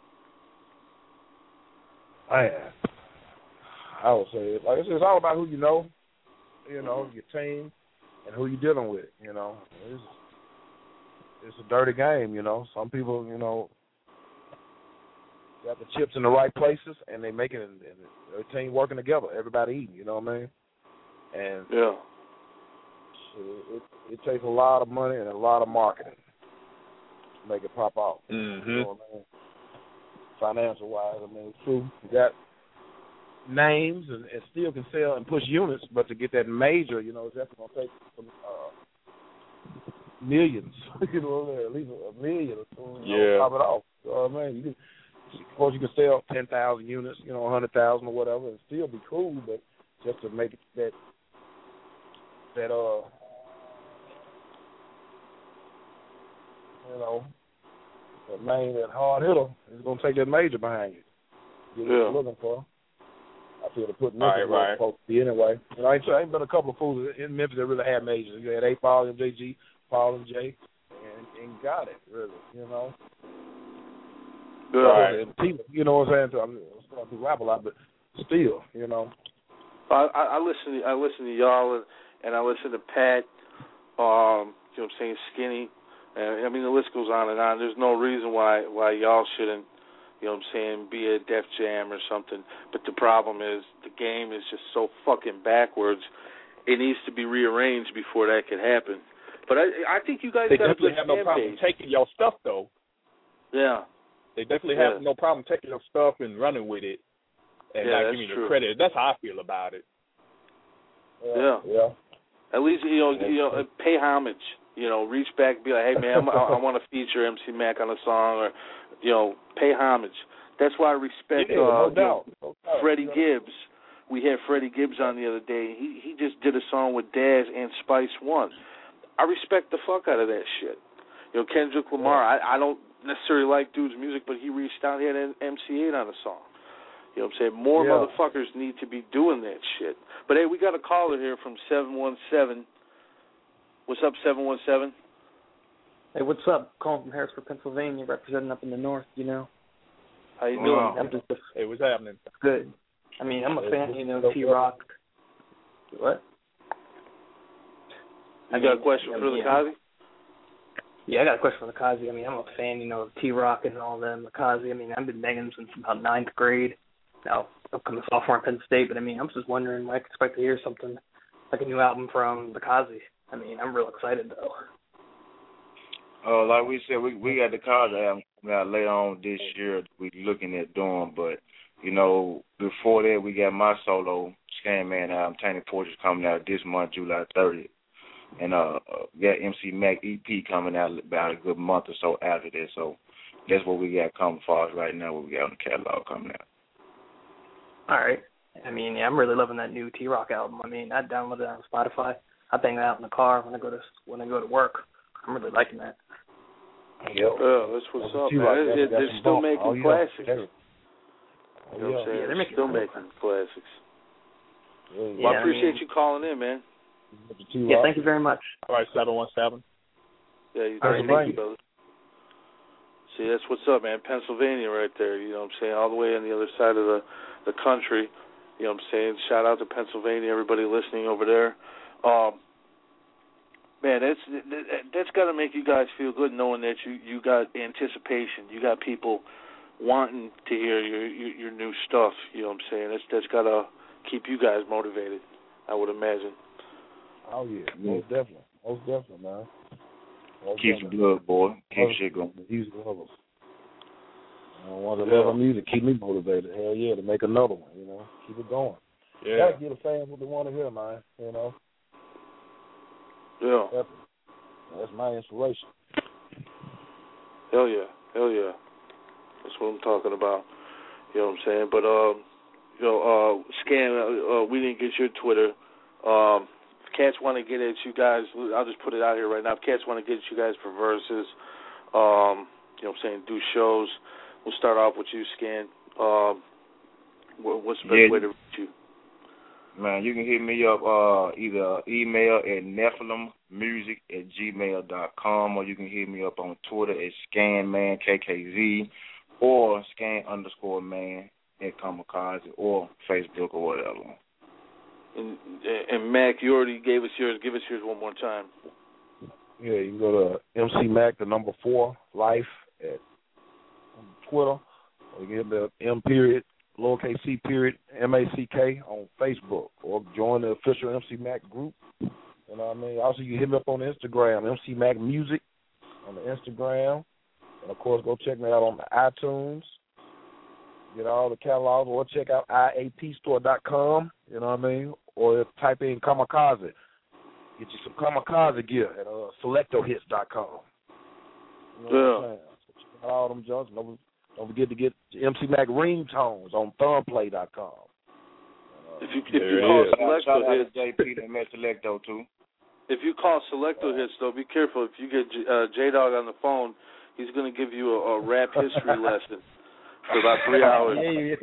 I would say, like I said, it's all about who you know, your team, and who you're dealing with, you know. It's a dirty game, you know. Some people, you know, got the chips in the right places, and they make it, and their team working together, everybody eating, you know what I mean? And it takes a lot of money and a lot of marketing to make it pop out. Mm-hmm. You know what I mean? Financial-wise, I mean, it's true. You got names and still can sell and push units, but to get that major, you know, it's definitely going to take some millions, you know, at least $1 million or so, you know, top it off. You know what I mean? Of course, you can sell 10,000 units, you know, 100,000 or whatever, and still be cool, but just to make it that you know, that main, that hard hitter is going to take that major behind you. Get what you're looking for. I feel to put Memphis where it's supposed to be anyway. You know, I ain't been a couple of fools in Memphis that really had majors. You had A. Paul and JG, Paul and J, and got it, really, you know. Right. People, you know what I'm saying? I do rap a lot, but still, you know. I listen to y'all, and I listen to Pat. You know what I'm saying, Skinny. I mean, the list goes on and on. There's no reason why y'all shouldn't, you know what I'm saying, be a Def Jam or something. But the problem is the game is just so fucking backwards. It needs to be rearranged before that can happen. But I think you guys got a good have no problem taking your stuff, though. Yeah. They definitely have no problem taking your stuff and running with it and not giving you the credit. That's how I feel about it. Yeah. At least, you know, pay homage. You know, reach back and be like, hey, man, I want to feature MC Mac on a song, or, you know, pay homage. That's why I respect no doubt. Freddie Gibbs. We had Freddie Gibbs on the other day. He just did a song with Daz and Spice One. I respect the fuck out of that shit. You know, Kendrick Lamar, I don't necessarily like dude's music, but he reached out. He had an MC8 on a song. You know what I'm saying? More motherfuckers need to be doing that shit. But, hey, we got a caller here from 717. What's up, 717? Hey, what's up? Calling from Harrisburg, Pennsylvania, representing up in the north, you know. How you doing? Hey, what's happening? Good. I mean, I'm a fan, you know, T-Rock. What? You got a question for the Kazi? Yeah, I got a question for the Kazi. I mean, I'm a fan, you know, of T-Rock and all them. The Kazi, I mean, I've been banging since about 9th grade. Now, I'm a sophomore in Penn State, but I mean, I'm just wondering, I expect to hear something like a new album from the Kazi. I mean, I'm real excited, though. Like we said, we got the Kazi album coming out later on this year we're looking at doing, but, you know, before that we got my solo Scan Man album, Tainted Portraits, coming out this month, July 30th. And got MC Mac EP coming out about a good month or so after that. So that's what we got coming for us right now, what we got on the catalog coming out. All right. I mean, yeah, I'm really loving that new T-Rock album. I mean, I downloaded it on Spotify. I bang that out in the car when I go to work. I'm really liking that. Yep. That's what's up, man. They're still making classics. You know what I'm saying? They're still making classics. Well, I appreciate you calling in, man. Yeah, thank you very much. All right, 717. Yeah, thank you, brother. See, that's what's up, man. Pennsylvania right there, you know what I'm saying? All the way on the other side of the country. You know what I'm saying? Shout out to Pennsylvania, everybody listening over there. Man, that's got to make you guys feel good knowing that you got anticipation. You got people wanting to hear your new stuff. You know what I'm saying? That's got to keep you guys motivated, I would imagine. Oh, yeah. Most definitely, man. Keep the blood, boy. Keep shit going. He's lovers. I want to love music. Keep me motivated. Hell yeah, to make another one, you know. Keep it going. Yeah. Gotta give the fans what they want to hear, man, you know. Yeah. That's my inspiration. Hell yeah. That's what I'm talking about. You know what I'm saying? But, Scan, we didn't get your Twitter. If cats want to get at you guys, I'll just put it out here right now. If cats want to get at you guys for verses, you know what I'm saying, do shows, we'll start off with you, Scan. What's the best way to reach you? Man, you can hit me up either email at nephilimmusic@gmail.com, or you can hit me up on Twitter at ScanMan, KKZ, or Scan_man at Kamikaze, or Facebook or whatever. And Mac, you already gave us yours. Give us yours one more time. Yeah, you can go to MC Mac, the number 4, Life at Twitter, or you can hit the lowercase C period, MACK on Facebook, or join the official MC Mac group. You know what I mean? Also, you hit me up on Instagram, MC Mac Music on the Instagram. And, of course, go check me out on the iTunes. Get all the catalogs, or check out iapstore.com, you know what I mean? Or type in Kamikaze. Get you some Kamikaze gear at selectohits.com. You know what I'm saying? So check out all them junks. Don't forget to get MC Mac ringtones on thumbplay.com. If you call Selecto Hits, JP and Met Selecto too. If you call Selecto Hits, though, be careful. If you get J-Dog on the phone, he's going to give you a rap history lesson for about 3 hours.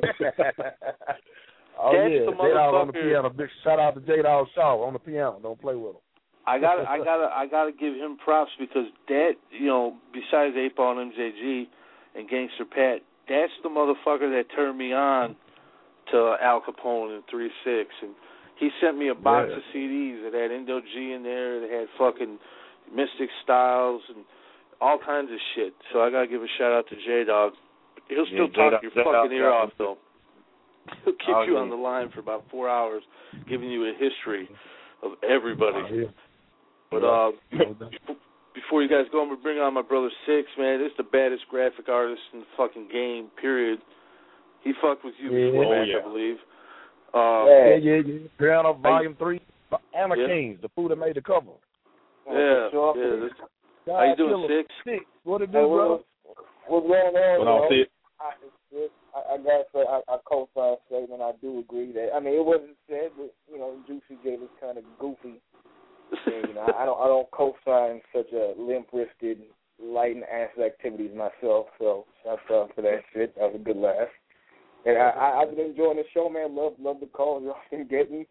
J-Dog on the piano. Big shout out to J-Dog Shaw on the piano. Don't play with him. I gotta give him props because that, you know, besides 8 Ball and MJG and Gangster Pat, that's the motherfucker that turned me on to Al Capone and 3-6, and he sent me a box of CDs that had Indo G in there, that had fucking Mystic Styles and all kinds of shit. So I gotta give a shout out to J-Dog. He'll still talk your fucking ear off, though. He'll keep you on the line for about 4 hours, giving you a history of everybody. But before you guys go, I'm going to bring on my brother Six, man. This is the baddest graphic artist in the fucking game, period. He fucked with you before, I believe. Yeah. Piano Volume 3, Anna Kings, the fool that made the cover. Yeah. How you doing, Six? What it do, bro? What's going on, bro? I gotta say, I co-sign statement. I do agree that. I mean, it wasn't said, but Juicy gave us kind of goofy. And, I don't co-sign such a limp-wristed, light-and-ass activities myself. So shout out for that shit. That was a good laugh. And I've been enjoying the show, man. Love the calls y'all been getting.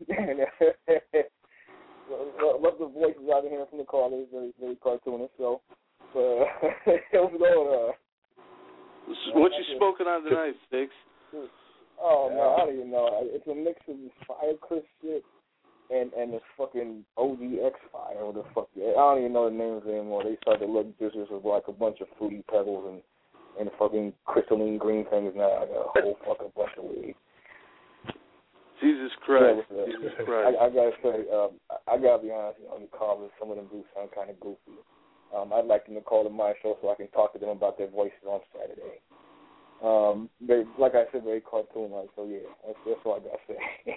Love the voices I've been hearing from the callers. Very, very cartoonish. So, what's going on? What you smoking on tonight, Six? Oh, man, I don't even know. It's a mix of this Firecrest shit and this fucking OG X-Fire, or the fuck. I don't even know the names anymore. They started to look just as like a bunch of Fruity Pebbles and fucking crystalline green things now. I got a whole fucking bunch of weed. Jesus Christ. Jesus Christ. I gotta say, I gotta be honest, you call some of them do sound kind of goofy. I'd like them to call to my show so I can talk to them about their voices on Saturday. They, like I said, very cartoon-like, so yeah, that's all I gotta say.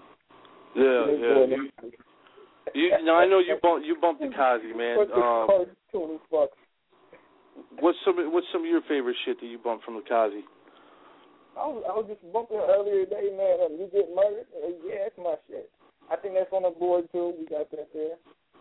I know you bumped the Kazi, man. Cartoony fucks. What's some of your favorite shit that you bumped from the Kazi? I was just bumping earlier today, man. You Get Murdered? Yeah, that's my shit. I think that's on the board too. We got that there.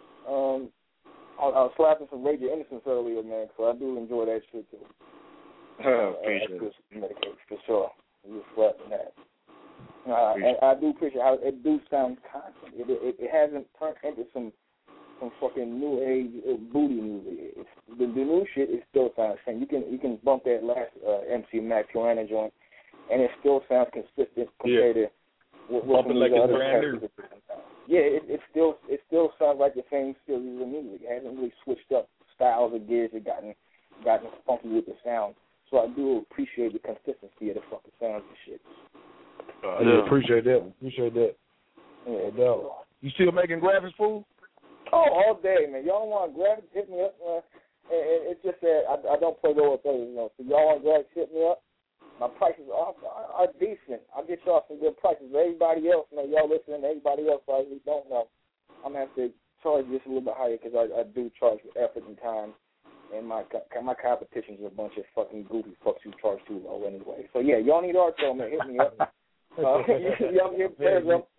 I was slapping some Rage of Innocence earlier, man, so I do enjoy that shit too. Appreciate it. Medicaid, for sure. You slapping that. And I do appreciate how it do sound constant. It hasn't turned into some fucking new age booty music. The new shit, it still sounds the same. You can bump that last MC Mac Joanna joint, and it still sounds consistent compared to what bumping like it's brand new. Yeah, it still sounds like the same series of music. It hasn't really switched up styles or gears. It gotten funky with the sound. So I do appreciate the consistency of the fucking sounds and shit. Appreciate that. Yeah, no. You still making graphics, fool? Oh, all day, man. Y'all want graphics? Hit me up. It's just that I don't play lower players, So y'all want graphics? Hit me up. My prices are decent. I'll get y'all some good prices. Everybody else, y'all listening to everybody else I really don't know. I'm going to have to charge just a little bit higher because I do charge for effort and time. And my competition's a bunch of fucking goofy fucks who charge too low anyway. So, yeah, y'all need art, though, man. Hit me up. Y'all get pairs up.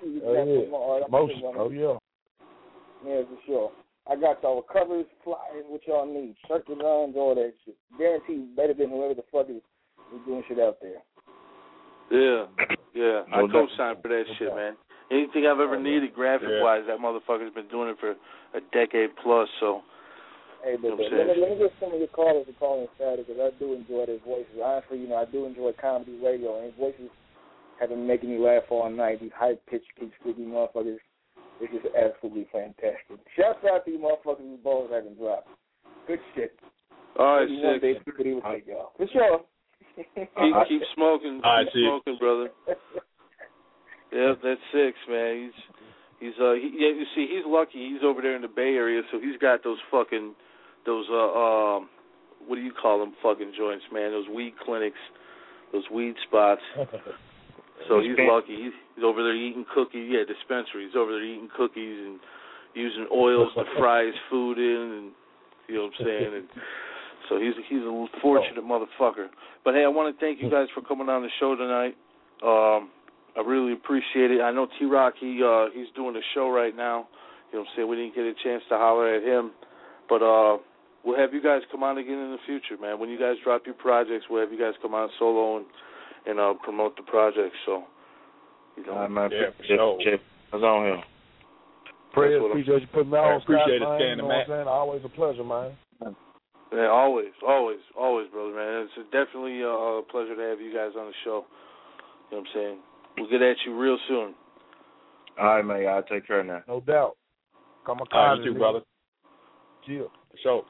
Oh, yeah. Yeah, for sure. I got y'all covers, flyers, what y'all need. Shirt designs, all that shit. Guaranteed better than whoever the fuck is doing shit out there. Yeah. I co-sign for that shit, man. Anything I've ever needed graphic-wise, that motherfucker's been doing it for a decade plus, so. Hey, but let me get some of your callers to call in Saturday, because I do enjoy their voices. Honestly, I do enjoy comedy radio, and their voices have been making me laugh all night. These high-pitched, squeaky motherfuckers. It's just absolutely fantastic. Shouts out to you motherfuckers whose balls haven't dropped. Good shit. All right, Six. For sure. Keep smoking. Keep smoking, brother. Yeah, that's Six, man. You see, he's lucky. He's over there in the Bay Area, so he's got those what do you call them fucking joints, man? Those weed clinics, those weed spots. So he's lucky. He's over there eating cookies. Yeah, dispensary. He's over there eating cookies and using oils to fry his food in, and you know what I'm saying. And so he's a fortunate motherfucker. But hey, I want to thank you guys for coming on the show tonight. I really appreciate it. I know T-Rock, he's doing a show right now. You know what I'm saying? We didn't get a chance to holler at him, but we'll have you guys come on again in the future, man. When you guys drop your projects, we'll have you guys come on solo and promote the project. So, What's on here? Appreciate you putting me on. Appreciate it, Stan. Always a pleasure, man. Yeah, always, brother, man. It's definitely a pleasure to have you guys on the show. You know what I'm saying? We'll get at you real soon. All right, man. I'll take care now. No doubt. Come on, all right, you too, brother. Chill. For sure.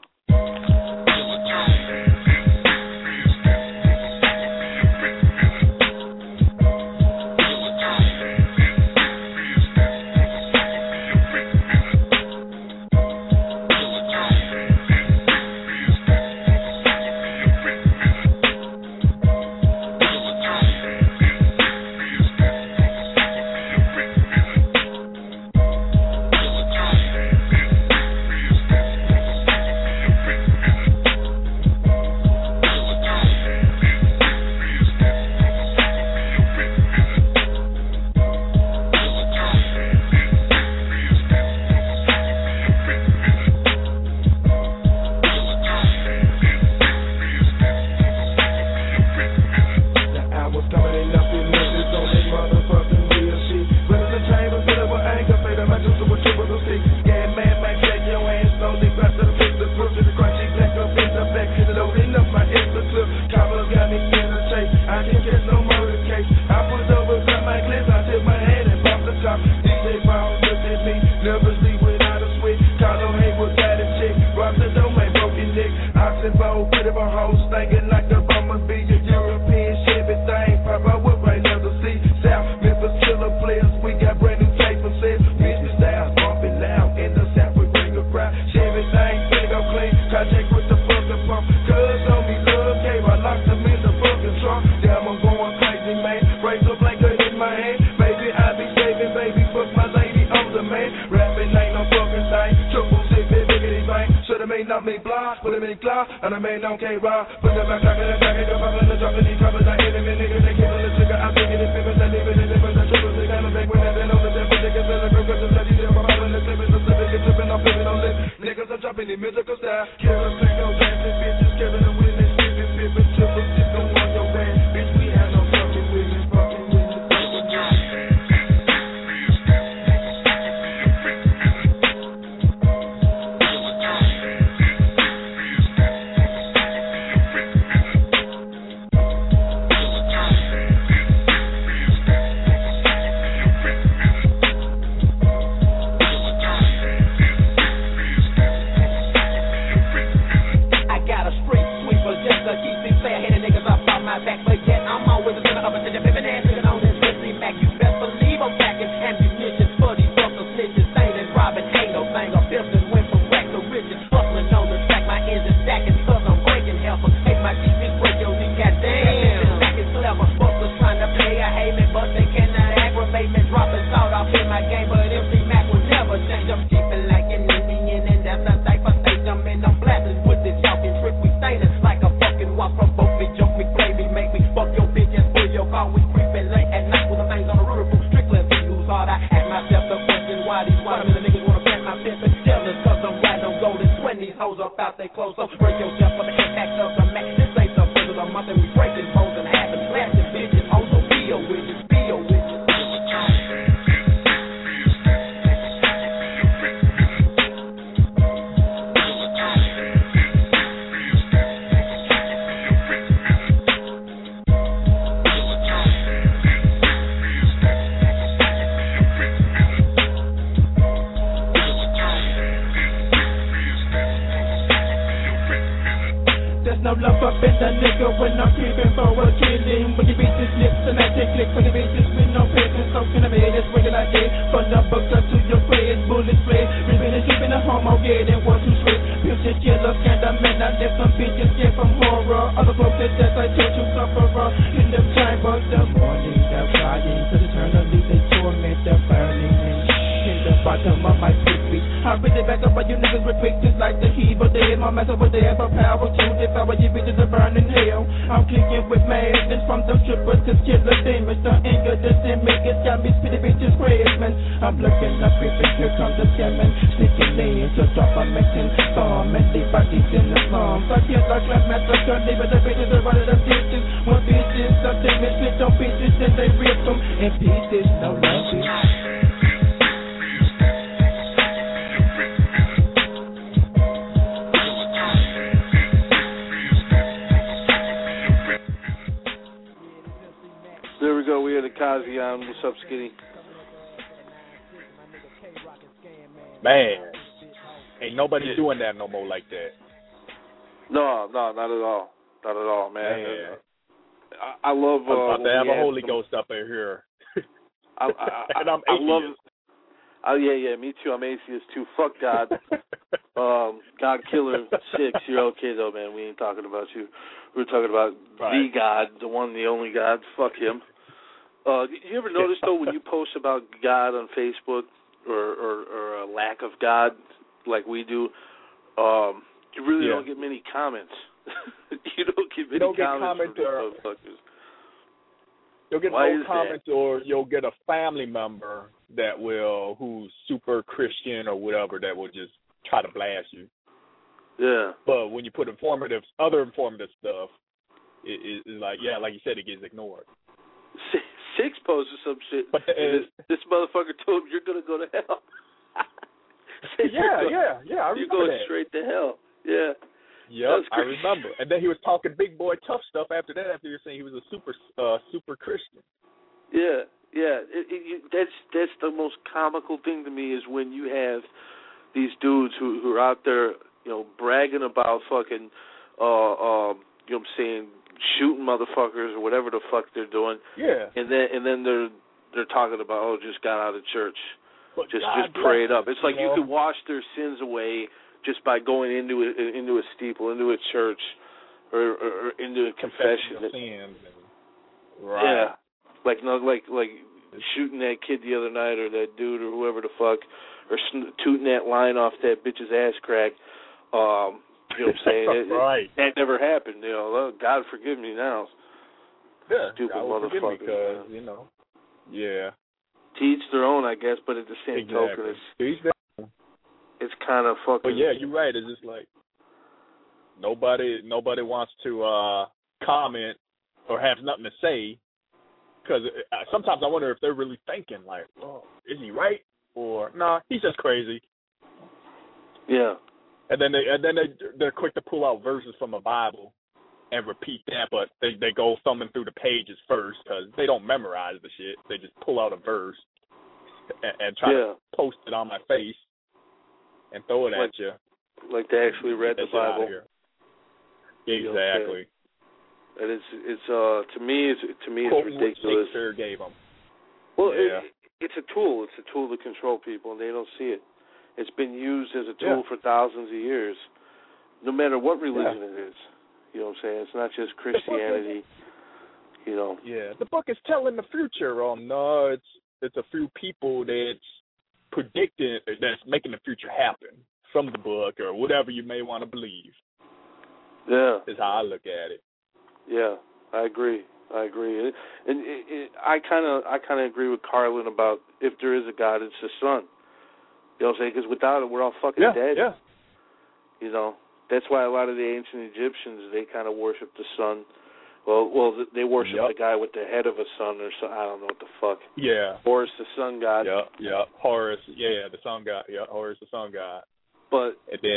Kazi on. What's up, Skinny? Man, ain't nobody doing that no more like that. No, not at all. Not at all, man. I love. I'm about to have a Holy Ghost up in here. And I'm atheist. I love it. Oh yeah, me too. I'm atheist too. Fuck God. God Killer 6. You're okay though, man. We ain't talking about you. We're talking about the God, the one, the only God. Fuck him. You ever notice though when you post about God on Facebook or a lack of God like we do, you really don't get many comments. You don't get many comments from motherfuckers. You'll get no comments, or you'll get a family member who's super Christian or whatever that will just try to blast you. Yeah. But when you put other informative stuff, it's like you said, it gets ignored. Six posted some shit. But this motherfucker told him you're gonna go to hell. I remember you're going that. straight to hell. Yeah. Yep, I remember. And then he was talking big boy tough stuff after that. After you were saying he was a super Christian. Yeah. That's the most comical thing to me is when you have these dudes who are out there, bragging about fucking, shooting motherfuckers or whatever the fuck they're doing. Yeah. And then they're talking about just got out of church, but just prayed up. It's like you could wash their sins away just by going into a steeple, into a church, or into a confession. Right. Yeah. Like shooting that kid the other night, or that dude, or whoever the fuck, or tooting that line off that bitch's ass crack. You know what I'm saying? Right. That never happened. God forgive me now. Yeah. Stupid motherfucker. Because Yeah. To each their own, I guess, but at the same token, it's kind of fucking. But yeah, you're right. It's just like nobody wants to comment or have nothing to say, because sometimes I wonder if they're really thinking like, "Oh, is he right?" or "Nah, he's just crazy." Yeah. And then they're quick to pull out verses from the Bible and repeat that, but they go thumbing through the pages first because they don't memorize the shit. They just pull out a verse and try to post it on my face and throw it at you. Like they actually read the Bible. Exactly. And it's to me it's ridiculous. Shakespeare gave them. Well, it's a tool. It's a tool to control people, and they don't see it. It's been used as a tool for thousands of years, no matter what religion it is. You know what I'm saying? It's not just Christianity. Yeah, the book is telling the future. No, it's a few people that's predicting, that's making the future happen from the book or whatever you may want to believe. Yeah, is how I look at it. Yeah, I agree. And I kind of agree with Carlin about if there is a God, it's the sun. You know what I'm saying? Because without it, we're all fucking dead. Yeah. That's why a lot of the ancient Egyptians, they kind of worship the sun. Well, they worship the guy with the head of a sun, or so, I don't know what the fuck. Yeah. Horus, the sun god. Yeah. Horus, the sun god. Yeah, Horus, the sun god. But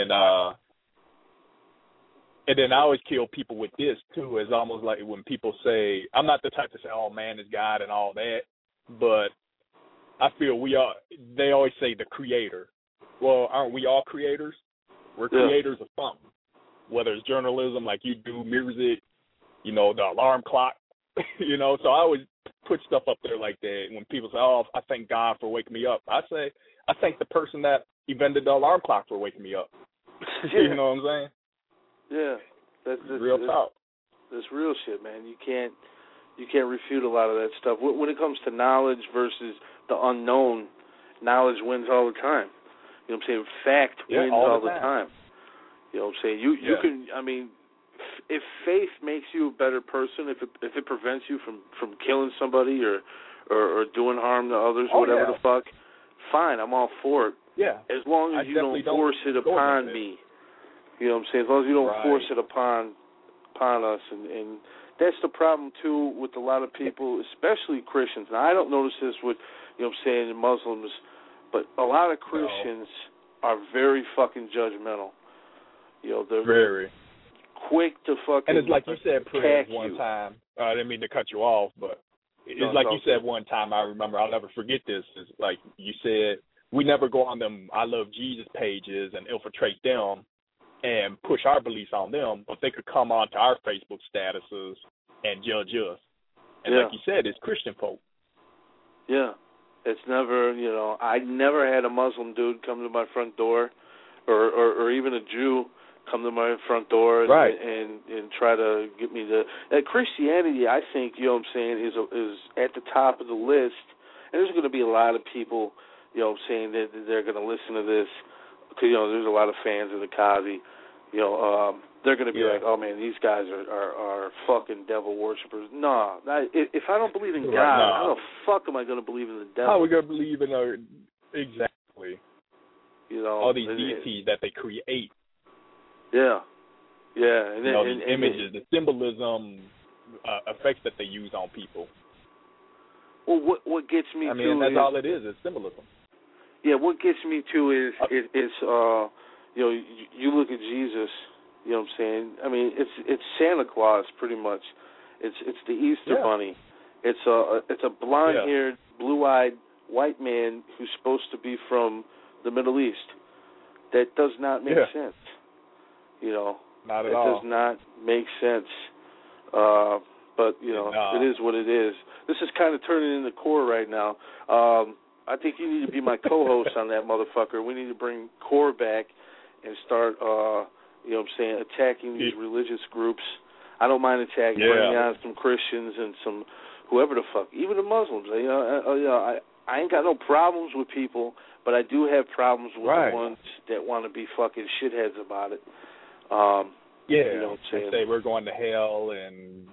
and then I always kill people with this too. It's almost like when people say, I'm not the type to say, "Oh, man is God" and all that, but I feel they always say the creator. Well, aren't we all creators? We're creators of something, whether it's journalism like you do, music, the alarm clock, So I always put stuff up there like that. When people say, "Oh, I thank God for waking me up," I say, I thank the person that invented the alarm clock for waking me up. You know what I'm saying? Yeah, that's real talk. That's real shit, man. You can't refute a lot of that stuff. When it comes to knowledge versus the unknown, knowledge wins all the time. You know what I'm saying? Fact wins all the time. You know what I'm saying? You can. I mean, if faith makes you a better person, if it prevents you from killing somebody or doing harm to others, whatever the fuck, fine. I'm all for it. Yeah. As long as you don't force it upon me. You know what I'm saying? As long as you don't force it upon us, and that's the problem too with a lot of people, especially Christians. Now I don't notice this with, you know what I'm saying, Muslims, but a lot of Christians are very fucking judgmental. They're very quick to fucking. And it's like you said, Prince, one you. time. I didn't mean to cut you off, but it's like you said one time, I remember, I'll never forget this, is like you said, we never go on them I Love Jesus pages and infiltrate them and push our beliefs on them, but they could come on to our Facebook statuses and judge us. And like you said, it's Christian folk. Yeah. It's never, I never had a Muslim dude come to my front door or even a Jew come to my front door and try to get me to Christianity. I think, you know what I'm saying, is at the top of the list, and there's going to be a lot of people, you know what I'm saying, that they're going to listen to this because there's a lot of fans of the Kazi. They're going to be like, oh man, these guys are fucking devil worshippers. No, if I don't believe in God, how the fuck am I going to believe in the devil? How are we going to believe in exactly? All these deities that they create. Yeah. And the images, the symbolism, effects that they use on people. Well, what gets me I mean, that's all it is symbolism. Yeah, what gets me too is you look at Jesus, you know what I'm saying? I mean, it's Santa Claus pretty much. It's the Easter Bunny. It's a blonde-haired, blue-eyed white man who's supposed to be from the Middle East. That does not make sense. Not at all. It does not make sense. But it is what it is. This is kind of turning into Core right now. I think you need to be my co-host on that motherfucker. We need to bring Core back and start, attacking these religious groups. I don't mind attacking, bringing on some Christians and some whoever the fuck, even the Muslims. I ain't got no problems with people, but I do have problems with the ones that want to be fucking shitheads about it. They say we're going to hell, and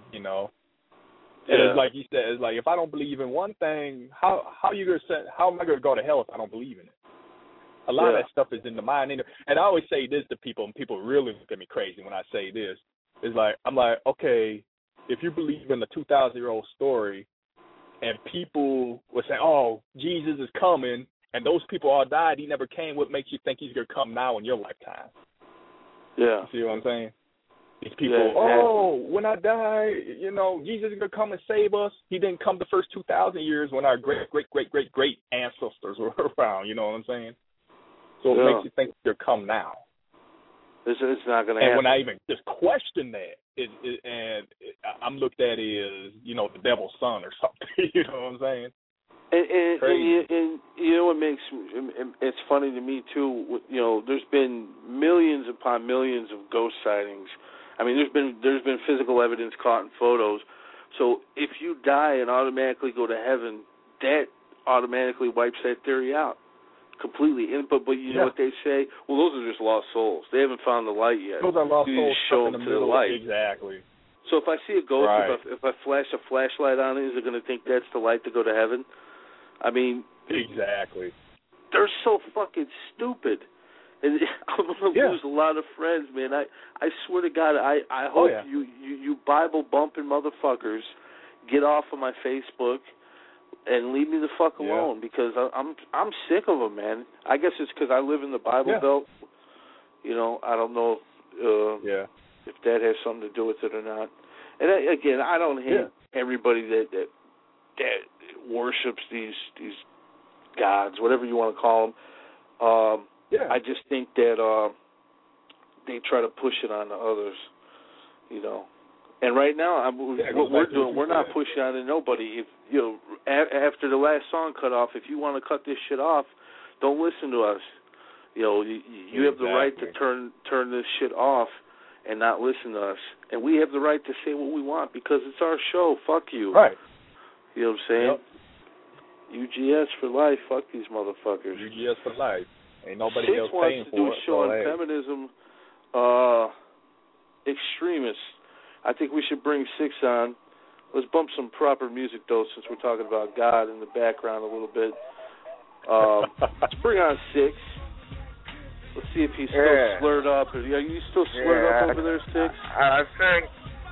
it's like you said, it's like if I don't believe in one thing, how you gonna say, how am I gonna go to hell if I don't believe in it? A lot of that stuff is in the mind, and I always say this to people, and people really look at me crazy when I say this. It's like I'm like, okay, if you believe in the 2,000-year-old story, and people will say, oh, Jesus is coming, and those people all died, he never came. What makes you think he's gonna come now in your lifetime? Yeah. You see what I'm saying? These people, when I die, Jesus is going to come and save us. He didn't come the first 2,000 years when our great ancestors were around, you know what I'm saying? So it makes you think he'll come now. It's not going to happen. And when I even just question that, I'm looked at as, the devil's son or something, you know what I'm saying? And you know what makes it's funny to me too. There's been millions upon millions of ghost sightings. I mean, there's been physical evidence caught in photos. So if you die and automatically go to heaven, that automatically wipes that theory out completely. But you know what they say? Well, those are just lost souls. They haven't found the light yet. Those are lost souls. Show them to the light. Exactly. So if I see a ghost, if I flash a flashlight on it, is it going to think that's the light to go to heaven? I mean, exactly. They're so fucking stupid, and I'm gonna lose a lot of friends, man. I swear to God, I hope you Bible bumping motherfuckers get off of my Facebook and leave me the fuck alone because I'm sick of them, man. I guess it's because I live in the Bible Belt. I don't know if that has something to do with it or not. And again, I don't hate everybody that worships these gods, whatever you want to call them. I just think that they try to push it on to others, And right now, what we're doing, we're not pushing on to nobody. If after the last song cut off, if you want to cut this shit off, don't listen to us. You have the right to turn this shit off and not listen to us, and we have the right to say what we want because it's our show. Fuck you. Right. You know what I'm saying? UGS for life. Fuck these motherfuckers. UGS for life. Ain't nobody Six else paying for it. wants to do a show on feminism. Extremists. I think we should bring Six on. Let's bump some proper music, though, since we're talking about God in the background a little bit. Let's bring on Six. Let's see if he's still slurred up. Are you still slurred up over there, Six? I think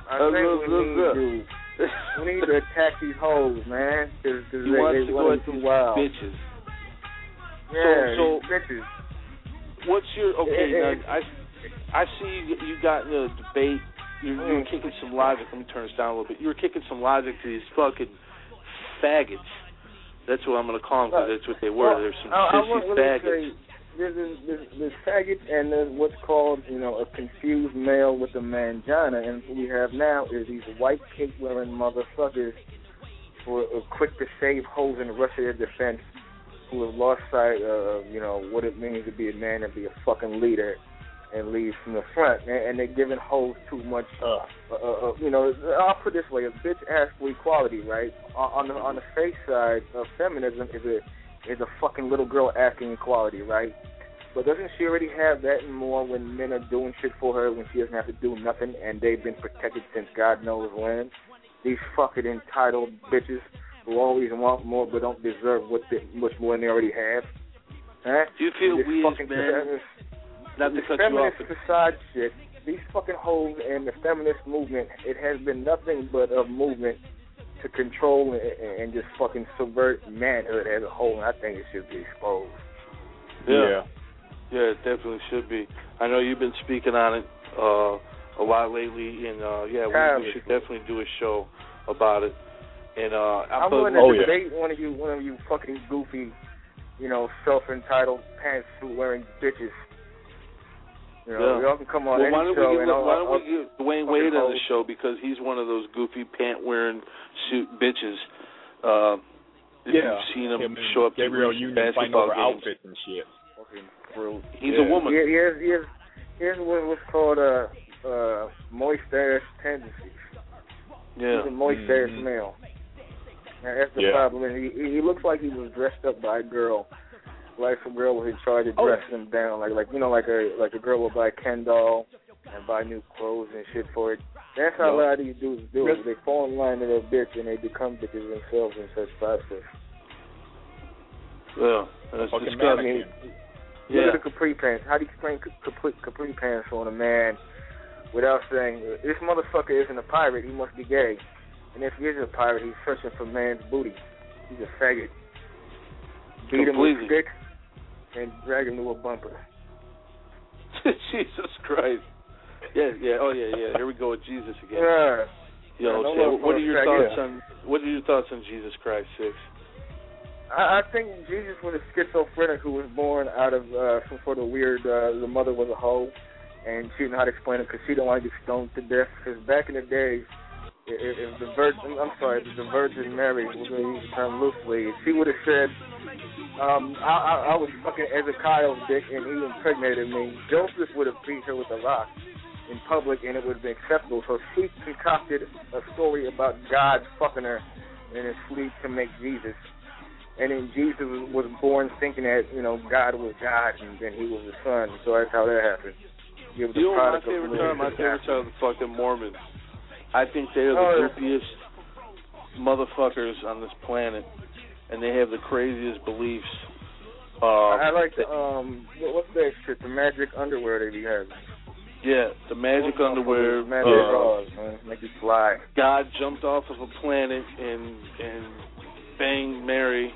we need to attack these hoes, man. Cause he wants to go at these bitches. Yeah, so bitches. What's your now, I see you got in a debate. You're kicking some logic. Let me turn this down a little bit. You're kicking some logic to these fucking faggots. That's what I'm going to call them, because that's what they were. They're some sissy faggots. There's faggots, and there's what's called, a confused male with a mangina, and what we have now is these white cape-wearing motherfuckers who are quick to save hoes in the rush of their defense, who have lost sight of, what it means to be a man and be a fucking leader and lead from the front, and they're giving hoes too much, I'll put it this way, a bitch asks for equality, right? On the face side of feminism is a fucking little girl asking equality, right? But doesn't she already have that and more when men are doing shit for her when she doesn't have to do nothing, and they've been protected since God knows when? These fucking entitled bitches who always want more but don't deserve much more than they already have. Huh? Do you feel we as men, not to cut you off, feminist facade shit, these fucking hoes and the feminist movement, it has been nothing but a movement to control and just fucking subvert manhood as a whole, and I think it should be exposed. Yeah, it definitely should be. I know you've been speaking on it a lot lately, and we should definitely do a show about it. And I'm willing to debate one of you fucking goofy, self-entitled pantsuit wearing bitches. Y'all can come on any show. Why don't we get Dwayne Wade on the show, because he's one of those goofy pant-wearing suit bitches. You've seen him show up Gabriel to Union basketball over games. outfits and shit. He's a woman. Here's what's called moist-ass tendencies. Yeah. He's a moist-ass male. Now, that's the problem. And he looks like he was dressed up by a girl. Like some girl was in charge of dressing him down, like a girl will buy a Ken doll and buy new clothes and shit for it. That's how a lot of these dudes do it. They fall in line to their bitch and they become bitches themselves in such process. Yeah, that's disgusting. Look at the capri pants. How do you explain capri pants on a man without saying this motherfucker isn't a pirate? He must be gay. And if he is a pirate, he's searching for man's booty. He's a faggot. Beat him with sticks and drag him to a bumper. Jesus Christ. Yeah. Here we go with Jesus again. What are your thoughts on Jesus Christ, Six? I think Jesus was a schizophrenic who was born out of some sort of weird. The mother was a hoe, and she didn't know how to explain it because she didn't want to get stoned to death. Because back in the days, if the Virgin Mary, we're going to use the term loosely, she would have said, I was fucking Ezekiel's dick and he impregnated me. Joseph would have beat her with a rock in public and it would have been acceptable. So she concocted a story about God fucking her in his sleep to make Jesus. And then Jesus was born thinking that, God was God and then he was the son. So that's how that happened. My favorite time are the fucking Mormons. I think they are the goofiest motherfuckers on this planet, and they have the craziest beliefs. I like the what's that shit? The magic underwear they be having. Yeah, the magic underwear. Magic drawers, man, make you fly. God jumped off of a planet and banged Mary.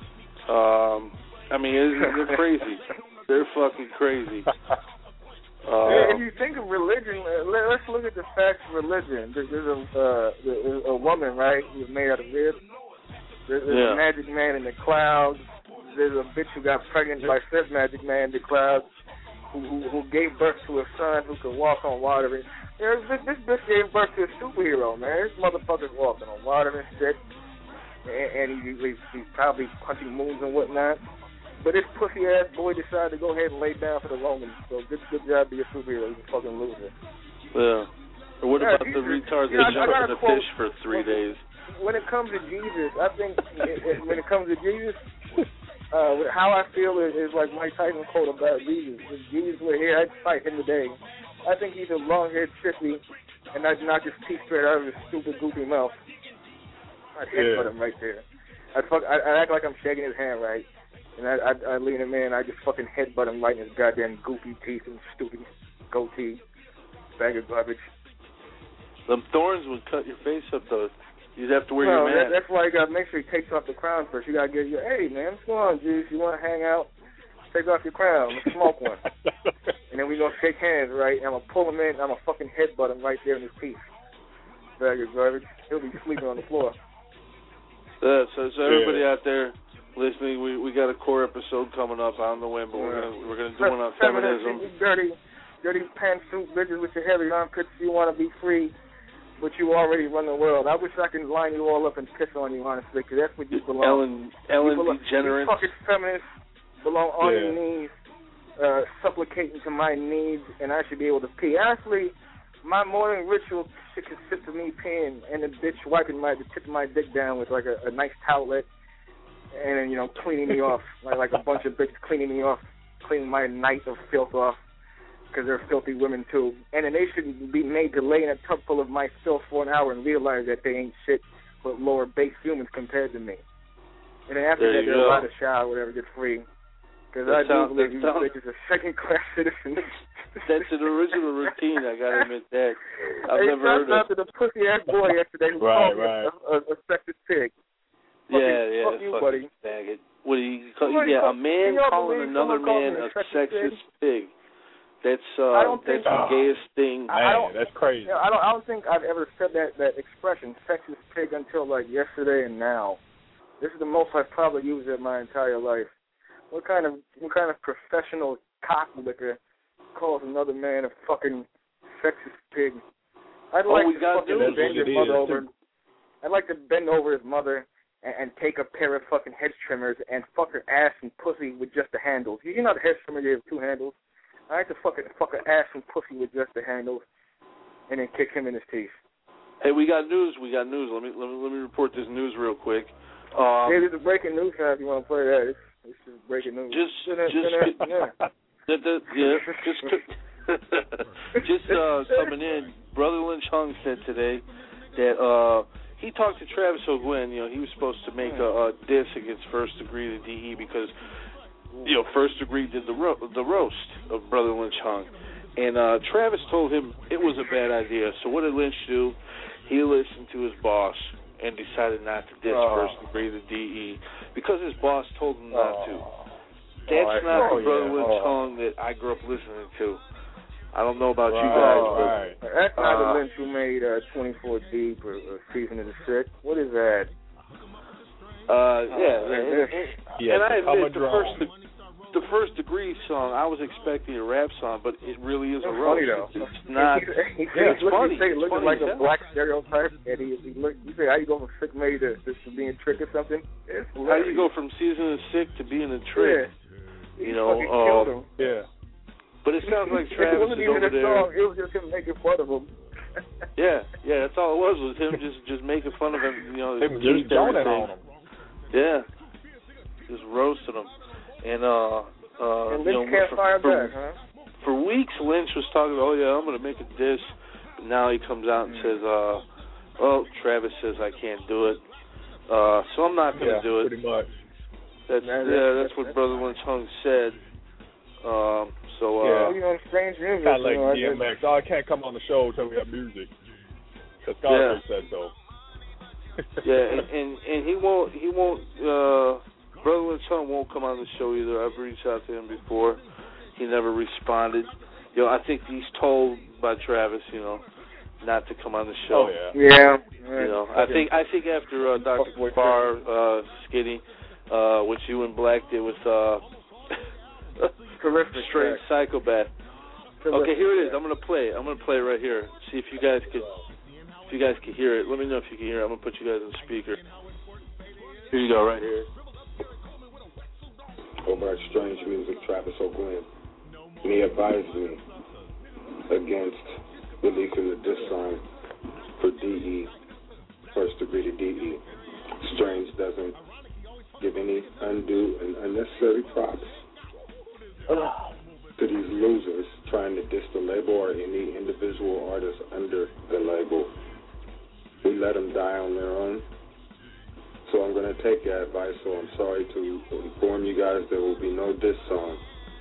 They're crazy. They're fucking crazy. If you think of religion, let's look at the facts of religion. There's a woman, right, who's made out of ribs. There's a magic man in the clouds. There's a bitch who got pregnant by said magic man in the clouds, who gave birth to a son who could walk on water. This bitch gave birth to a superhero, man. This motherfucker's walking on water and shit, and he's probably punching moons and whatnot. But this pussy-ass boy decided to go ahead and lay down for the Romans. So good job, be a superhero. He's a fucking loser. Yeah. Or what about the retards that jump in the fish for 3 days? When it comes to Jesus, I think when it comes to Jesus, how I feel is like Mike Tyson quote about Jesus. If Jesus were here, I'd fight him today. I think he's a long-haired sissy, and I'd knock his teeth straight out of his stupid, goofy mouth. I'd headbutt him right there. I'd act like I'm shaking his hand, right? And I lean him in, I just fucking headbutt him right in his goddamn goofy teeth and stupid goatee. Bag of garbage. Them thorns would cut your face up, though. You'd have to wear your mask. That's why you got to make sure he takes off the crown first. You got to get your, hey, man, what's going on, Jesus? You want to hang out? Take off your crown. Let's smoke one. And then we going to shake hands, right? And I'm going to pull him in, and I'm going to fucking headbutt him right there in his teeth. Bag of garbage. He'll be sleeping on the floor. So everybody out there listening, we got a core episode coming up. I don't know when, but we're gonna do one on feminism. Dirty pantsuit bitches with your heavy armpits. You want to be free, but you already run the world. I wish I could line you all up and piss on you, honestly, because that's what you belong. Ellen DeGeneres. You fucking feminists belong on your knees, supplicating to my needs, and I should be able to pee. Honestly, my morning ritual should consist of me peeing and the bitch wiping the tip of my dick down with like a nice towelette, and then cleaning me off like a bunch of bitches cleaning me off, cleaning my night of filth off, because they're filthy women too. And then they should be made to lay in a tub full of my filth for an hour and realize that they ain't shit but lower base humans compared to me. And then after that, they're allowed to shower or whatever, get free. Because I do believe you bitches are second-class citizens. That's an original routine, I gotta admit that. I've never heard of it. The pussy-ass boy yesterday who called me a sexist pig. Fuck you, buddy. Faggot. What do you call? A man calling another man a sexist pig. That's the gayest thing. That's crazy. I don't think I've ever said that expression, sexist pig, until like yesterday and now. This is the most I've probably used it my entire life. What kind of professional cocklicker calls another man a fucking sexist pig? I'd like to bend over his mother and take a pair of fucking hedge trimmers and fuck her ass and pussy with just the handles. You know the hedge trimmer, they have two handles. I like to fuck her ass and pussy with just the handles, and then kick him in his teeth. Hey, we got news. Let me report this news real quick. There's a breaking news now if you want to play that. It's just breaking news. Coming in, Brother Lynch Hung said today that he talked to Travis O'Gwen. He was supposed to make a diss against First Degree to DE because First Degree did the roast of Brother Lynch Hung, and Travis told him it was a bad idea. So what did Lynch do? He listened to his boss and decided not to diss First Degree to DE because his boss told him not to. That's not the Brother Lynch Hung that I grew up listening to. I don't know about you guys, but that's not the Lynch who made 24 Deep or Season of the Sick. What is that? And I admit the First Degree song, I was expecting a rap song, but it really is a roast. It's not. It's funny. He's looking like a black stereotype, and you say, how you go from sick made to being a trick or something? How do you go from season of sick to being a trick? Yeah. But it sounds like Travis is over there. Song, it was just him making fun of him. yeah, that's all it was him just making fun of him. Him just joning on him. Yeah, just roasting him. And Lynch can't fire back, huh? For weeks, Lynch was talking about, I'm going to make a diss. But now he comes out and says, Travis says I can't do it. So I'm not going to do it. Pretty much. That's what Brother Lynch Hung said. Strange music. Kind of like DMX. I can't come on the show until we have music. Because Scarface said so. and he won't. Brother Lynch Hung won't come on the show either. I've reached out to him before. He never responded. I think he's told by Travis, not to come on the show. Oh yeah. I think after Dr. Kafar, Skinny, what you and Black did with Straight Psychopath. Okay, here it is. I'm gonna play it right here. See if you guys can hear it. Let me know if you can hear it. I'm gonna put you guys on speaker. Here you go, right here. Over at Strange Music, Travis O'Gwen. He advised me against releasing the diss song for DE, First Degree to DE. Strange doesn't give any undue and unnecessary props to these losers trying to diss the label or any individual artist under the label. We let them die on their own. So I'm going to take that advice, so I'm sorry to inform you guys there will be no diss song.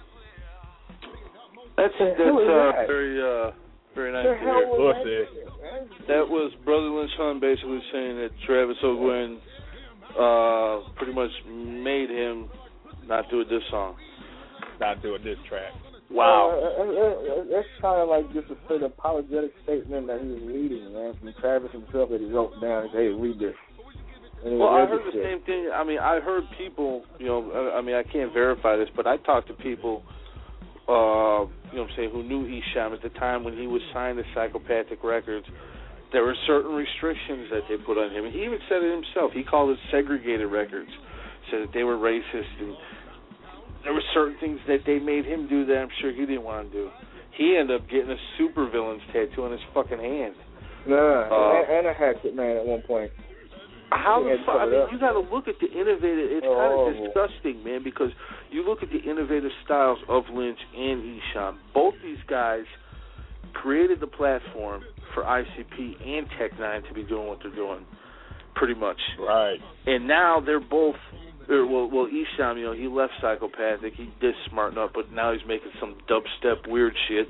That's very very nice to hear. That was Brother Lynch Hung basically saying that Travis O'Gwen pretty much made him not do a diss song. Not do a diss track. Wow. That's kind of like just a straight apologetic statement that he was leading, man, from Travis himself that he wrote down and said, hey, read this. Well, I heard the same thing. I mean, I heard people, I mean, I can't verify this, but I talked to people, what I'm saying, who knew Esham at the time when he was signed to Psychopathic Records. There were certain restrictions that they put on him. And he even said it himself. He called it segregated records, said that they were racist, and there were certain things that they made him do that I'm sure he didn't want to do. He ended up getting a supervillain's tattoo on his fucking hand. And a hatchet man at one point. How the fuck? I mean, you got to look at the innovative. It's kind of disgusting, man, because you look at the innovative styles of Lynch and Esham. Both these guys created the platform for ICP and Tech-9 to be doing what they're doing, pretty much. Right. And now they're both. Well, Esham, he left Psychopathic. He did smarten up, but now he's making some dubstep weird shit.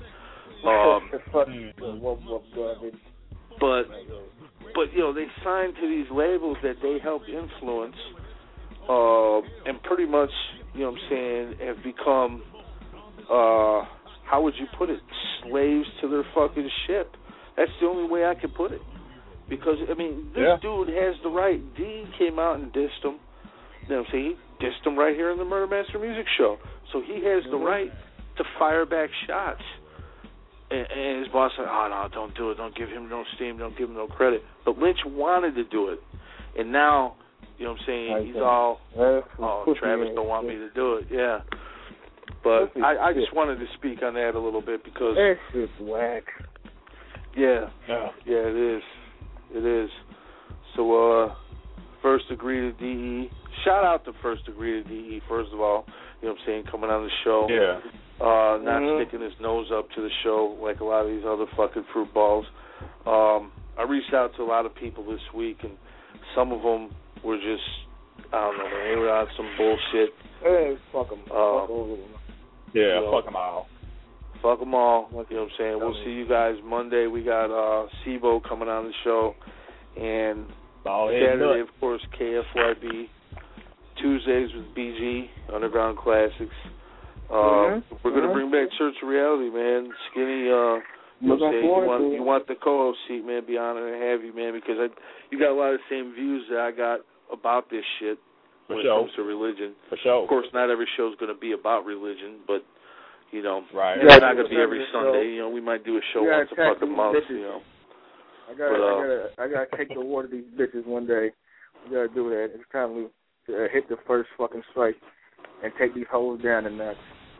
But they signed to these labels that they helped influence, and pretty much, have become, how would you put it, slaves to their fucking ship. That's the only way I can put it. Because, I mean, this dude has the right. Dean came out and dissed him. He dissed him right here in the Murder Master Music Show. So he has the right to fire back shots. And his boss said, oh, no, don't do it. Don't give him no steam. Don't give him no credit. But Lynch wanted to do it. And now, he's all, Travis don't want me to do it. Yeah. But I just wanted to speak on that a little bit because... That's just whack. Yeah, it is. It is. So, First Degree to DE. Shout out to First Degree to DE, first of all. Coming on the show. Yeah. Not sticking his nose up to the show like a lot of these other fucking fruit balls. I reached out to a lot of people this week, and some of them were just, I don't know, they were on some bullshit. Hey, fuck them. Fuck them all. Fuck them all. We'll see you guys Monday. We got SIBO coming on the show. And Saturday, of course, KFYB. Tuesdays with BG, Underground Classics. We're going to bring back Church of Reality, man. Skinny, you want the co-host seat, man. Be honored to have you, man, because you got a lot of the same views that I got about this shit when it comes to religion. For sure. Of course, not every show is going to be about religion, but, right. It's not going to be every Sunday. We might do a show once a fucking month, I gotta take the war to these bitches one day. We gotta do that. It's time to hit the first fucking strike and take these hoes down the nuts.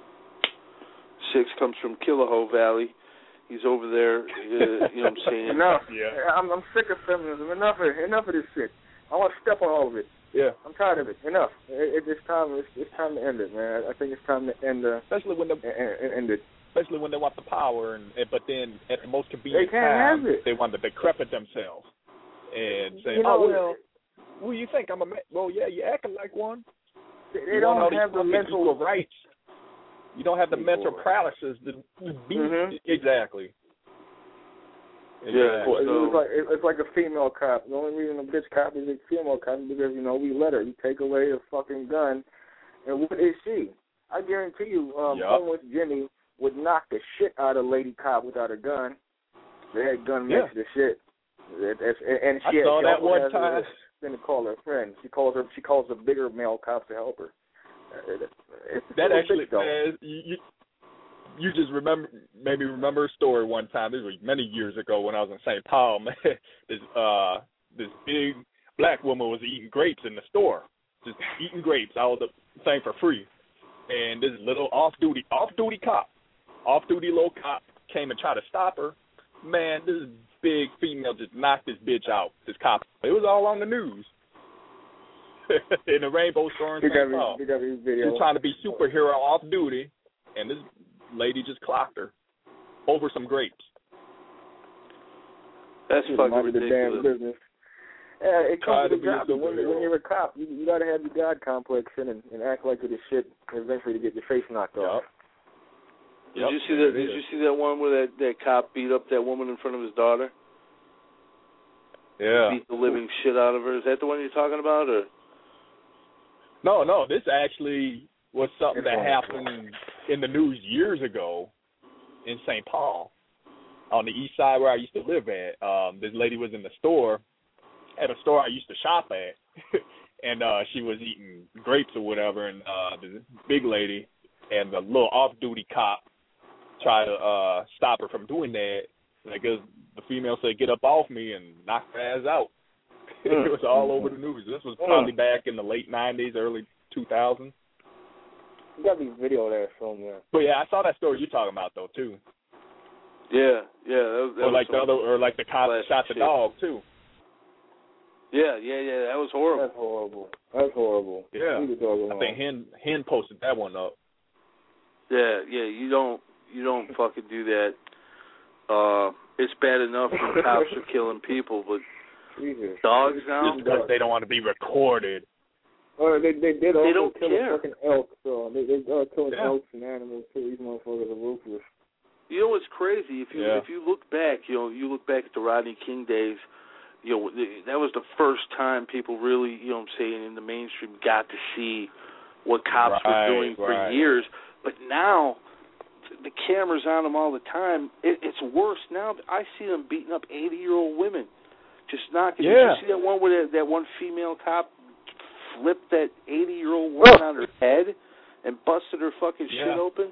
6 comes from Killahoe Valley. He's over there. Enough. Yeah. I'm sick of feminism. Enough of this shit. I want to step on all of it. Yeah. I'm tired of it. Enough. It's time to end it, man. I think it's time to end especially when end it. Especially when they want the power, but then at the most convenient time, they want to decrepit themselves and say, well, you think I'm a man? Well, yeah, you're acting like one. They don't have the mental rights. You don't have the mental paralysis to be exactly. Yeah, it's like a female cop. The only reason a bitch cop is a female cop is because we let her. You take away a fucking gun, and what is she? I guarantee you, homeless Jimmy would knock the shit out of Lady Cop without a gun. That gun makes the shit. And she saw that one time. Then to call her friend. She calls the bigger male cops to help her. That actually, man, you just made me remember a story one time. This was many years ago when I was in St. Paul. Man, this big black woman was eating grapes in the store, just eating grapes, all the thing for free. And this little off-duty little cop came and tried to stop her. Man, this big female just knocked this bitch out, this cop. It was all on the news. In the Rainbow Store in St. Paul. She was trying to be superhero off-duty, and this lady just clocked her over some grapes. That's fucking ridiculous. Damn business. Yeah, it comes to the job. When you're a cop, you got to have your God complex in and act like you're the shit and eventually to get your face knocked off. Did you see that one where that cop beat up that woman in front of his daughter? Yeah. Beat the living shit out of her. Is that the one you're talking about, or? No. This actually was something that happened in the news years ago in St. Paul, on the east side where I used to live at. This lady was in the store, at a store I used to shop at, and she was eating grapes or whatever, and the big lady and the little off-duty cop tried to stop her from doing that. Like, the female said, "Get up off me," and knocked her ass out. It was all over the news. This was probably back in the late 90s, early 2000s. You got these video there somewhere. But yeah, I saw that story you're talking about though too. Yeah. That like the cop shot the dog too. Yeah. That was horrible. That's horrible. Yeah. I think Hen posted that one up. Yeah. You don't fucking do that. It's bad enough when cops are killing people, but Jesus. Dogs now? Just because they don't want to be recorded. Or they don't kill care. A fucking elk, so they are killing elks and animals too. These motherfuckers are ruthless. You know what's crazy? If you look back, you look back at the Rodney King days, that was the first time people really, in the mainstream got to see what cops were doing for years. But now, the camera's on them all the time. It's worse now. I see them beating up 80-year-old women. Just knocking. Did you see that one where that one female cop flipped that 80-year-old woman on her head and busted her fucking shit open?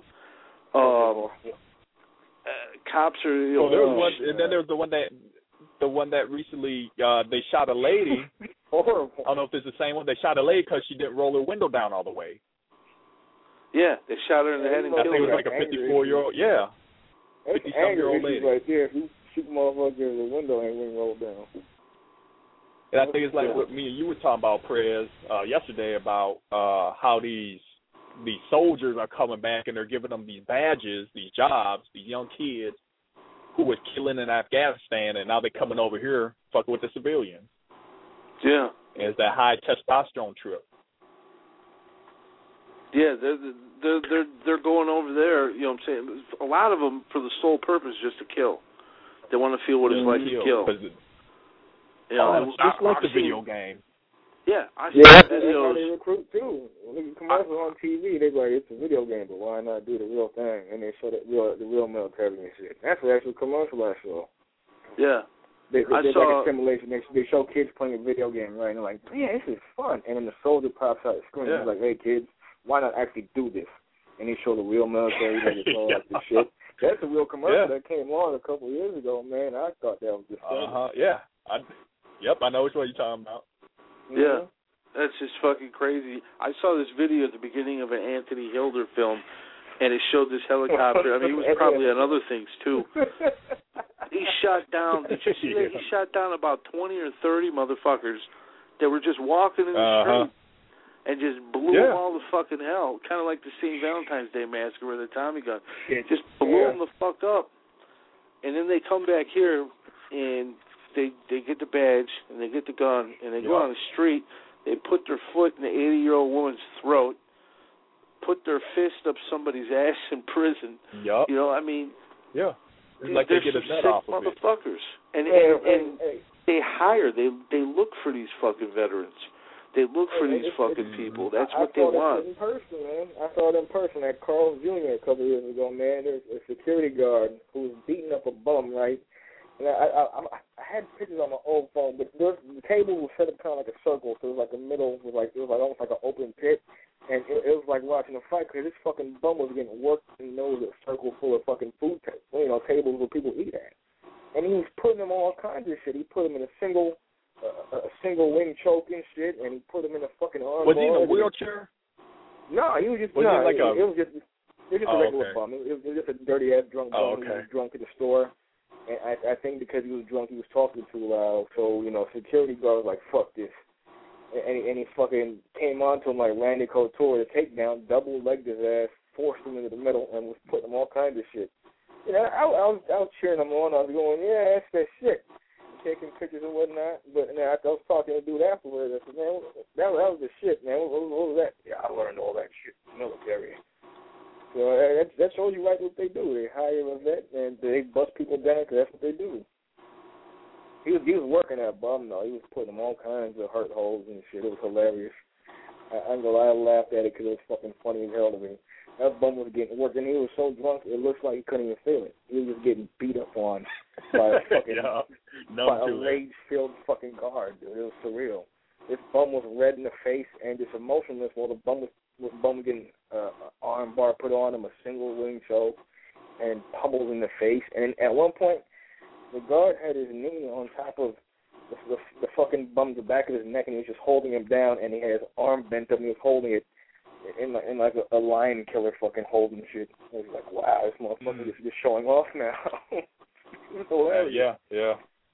Cops are. There was one, and then there was the one that recently they shot a lady. Horrible. I don't know if it's the same one. They shot a lady because she didn't roll her window down all the way. Yeah, they shot her in the head and killed her. I think it was like a 54-year-old. Yeah. 50-some-year-old lady. Right there. If you shoot motherfucker in the window, ain't wing roll down. And I think it's like what me and you were talking about, Prez, yesterday about how these soldiers are coming back and they're giving them these badges, these jobs, these young kids who was killing in Afghanistan, and now they're coming over here fucking with the civilians. Yeah. And it's that high testosterone trip. Yeah, they're going over there, you know what I'm saying? A lot of them for the sole purpose just to kill. They want to feel what it's like to kill. Just like the video game. Yeah, I see that's videos. how they recruit too. When they commercials on TV, they go, "It's a video game, but why not do the real thing?" And they show the real military and shit. That's the actual commercial I saw. Yeah. They like a simulation. They show kids playing a video game, right? And they're like, "Yeah, this is fun." And then the soldier pops out the screen. He's like, "Hey, kids, why not actually do this?" And they show the real military, like, it's all like this shit. That's a real commercial that came on a couple of years ago, man. I thought that was just I know which one you're talking about. Yeah, that's just fucking crazy. I saw this video at the beginning of an Anthony Hilder film, and it showed this helicopter. I mean, he was probably on other things, too. He shot down, did you see that? He shot down about 20 or 30 motherfuckers that were just walking in the street and just blew them all the fucking hell. Kind of like the St. Valentine's Day Massacre with the Tommy gun. Just blew them the fuck up. And then they come back here, and they get the badge, and they get the gun, and they go on the street. They put their foot in the 80-year-old woman's throat, put their fist up somebody's ass in prison. Yep. You know, I mean... Yeah. It's like they get a net off of it. Motherfuckers. And they hire, they look for these fucking veterans. They look for these fucking people. That's what they want. I saw that in person, man. I saw it in person at Carl's Jr. a couple of years ago, man. There's a security guard who was beating up a bum, right? And I had pictures on my old phone, but the table was set up kind of like a circle, so it was like a middle, it was almost like an open pit, and it was like watching a fight because this fucking bum was getting worked, and there was a circle full of fucking food, tables where people eat at, and he was putting them all kinds of shit. He put them in a single wing choke and shit, and he put them in a fucking arm. Was he in a wheelchair? No, he was just. It was just a regular bum. It was just a dirty ass drunk bum. He was drunk at the store. And I think because he was drunk, he was talking too loud. So, security guard was like, fuck this. And he fucking came on to him like Randy Couture, the takedown, double-legged his ass, forced him into the middle, and was putting him all kinds of shit. I was cheering him on. I was going, yeah, that's that shit. Taking pictures and whatnot. But I was talking to a dude afterwards. I said, man, that was the shit, man. What was that? Yeah, I learned all that shit in the military. So that shows you right what they do. They hire a vet and they bust people down because that's what they do. He was working that bum though. He was putting them all kinds of hurt holes and shit. It was hilarious. I laughed at it because it was fucking funny as hell to me. That bum was getting worked, and he was so drunk it looks like he couldn't even feel it. He was just getting beat up on by a fucking by a rage-filled fucking guard, dude. It was surreal. This bum was red in the face and just emotionless while the bum was getting arm bar put on him, a single ring choke, and pummeled in the face. And at one point, the guard had his knee on top of the fucking bum, the back of his neck, and he was just holding him down, and he had his arm bent up, and he was holding it in like a lion killer fucking holding shit. I was like, wow, this motherfucker is just showing off now. It's hilarious. Yeah.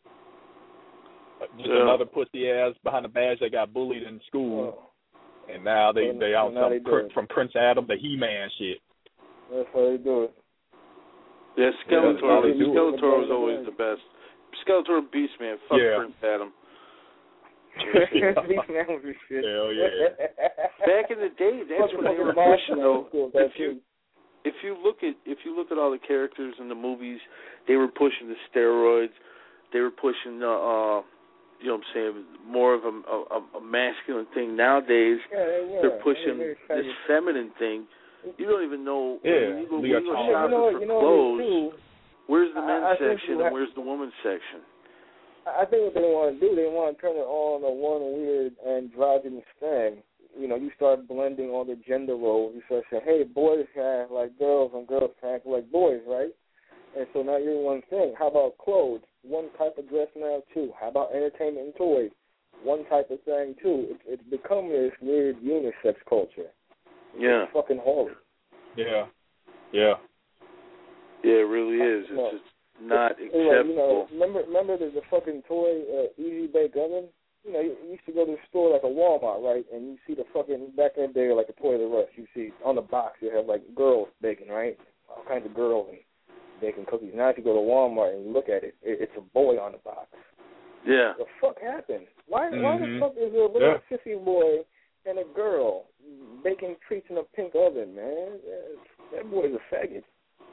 Just another pussy ass behind the badge that got bullied in school, and now they out from Prince Adam to He-Man shit. That's how they do it. Yeah, Skeletor was always the best. Skeletor and Beastman, fuck Prince Adam. Beastman was the shit. Hell yeah. Back in the day, that's when they were pushing though. If you look at all the characters in the movies, they were pushing the steroids. They were pushing you know what I'm saying, more of a masculine thing. Nowadays, they're pushing this feminine thing. You don't even know. Yeah. When you go shopping for clothes, where's the men's section and where's the women's section? I think what they want to do, they want to turn it on a one weird androgynous thing. You know, you start blending all the gender roles. You start saying, hey, boys act like girls and girls act like boys, right? And so now you're one thing. How about clothes? One type of dress now, too. How about entertainment and toys? One type of thing, too. It's become this weird unisex culture. It's fucking horrible. Yeah. Yeah, it really is. It's not acceptable. You know, remember the fucking toy Easy Bake Oven? You know, you used to go to the store like a Walmart, right? And you see the fucking, back in the day, like a Toys R Us, you see on the box you have like girls baking, right? All kinds of girls and baking cookies. Now if you go to Walmart and you look at it, it's a boy on the box. Yeah. What the fuck happened? Why the fuck is there a little sissy boy and a girl baking treats in a pink oven, man? That boy's a faggot.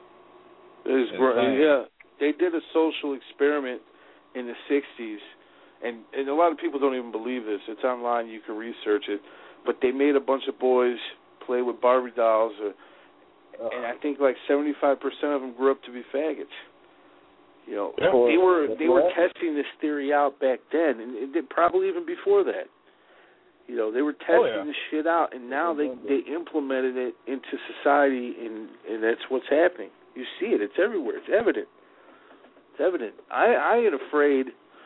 They did a social experiment in the 60s, and a lot of people don't even believe this. It's online. You can research it. But they made a bunch of boys play with Barbie dolls, and I think like 75% of them grew up to be faggots. You know, they were testing this theory out back then, and probably even before that. You know, they were testing this shit out, and now they implemented it into society, and that's what's happening. You see it. It's everywhere. It's evident. I ain't afraid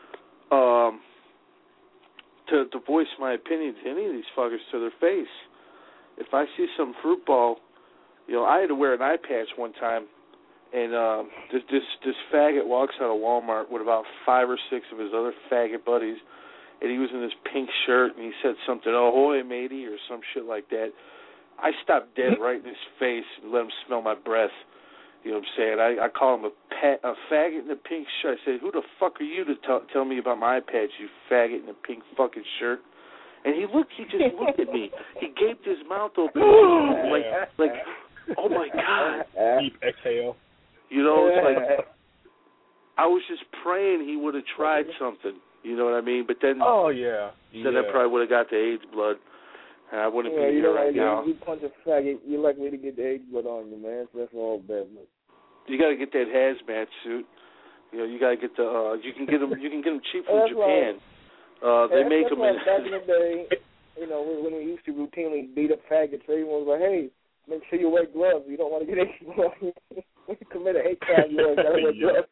to voice my opinion to any of these fuckers to their face. If I see some fruit ball, you know, I had to wear an eye patch one time, and this faggot walks out of Walmart with about 5 or 6 of his other faggot buddies, and he was in this pink shirt, and he said something, ahoy, matey, or some shit like that. I stopped dead right in his face and let him smell my breath. You know what I'm saying? I call him a faggot in a pink shirt. I said, who the fuck are you to tell me about my eye patch, you faggot in a pink fucking shirt? And he just looked at me. He gaped his mouth open, like, oh my God. Deep exhale. You know, it's like, I was just praying he would have tried something. You know what I mean? But then, then I probably would have got the AIDS blood. And I wouldn't be here right now. You punch a faggot, you're likely to get the AIDS blood on you, man. So that's all bad. You got to get that hazmat suit. You know, you got to get the. You can get them cheap from Japan. They make them in. Back in the day, you know, when we used to routinely beat up faggots, everyone was like, "Hey, make sure you wear gloves. You don't want to get AIDS blood. When you commit a hate crime, you got to wear gloves."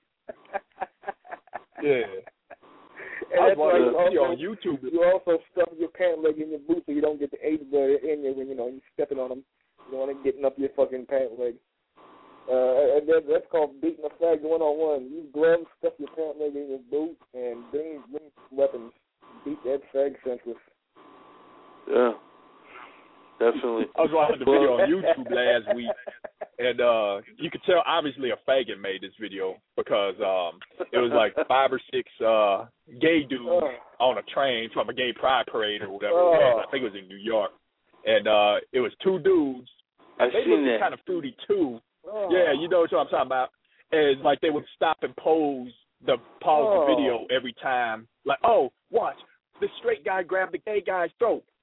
Yeah. And I was watching a video on YouTube. You also stuff your pant leg in your boot so you don't get the AIDS blood in you when you're stepping on them. You don't want to getting up your fucking pant leg. And that's called beating a fag 1-on-1. Use gloves, stuff your pant leg in your boot, and bring weapons. Beat that fag senseless. Yeah, definitely. I was watching the video on YouTube last week, and you could tell obviously a faggot made this video because it was like 5 or 6 gay dudes on a train from a gay pride parade or whatever it was. I think it was in New York. And it was 2 dudes. I've seen that. Kind of fruity too. Yeah, you know what I'm talking about. And like they would stop and pause the video every time. Like, oh, watch. The straight guy grabbed the gay guy's throat.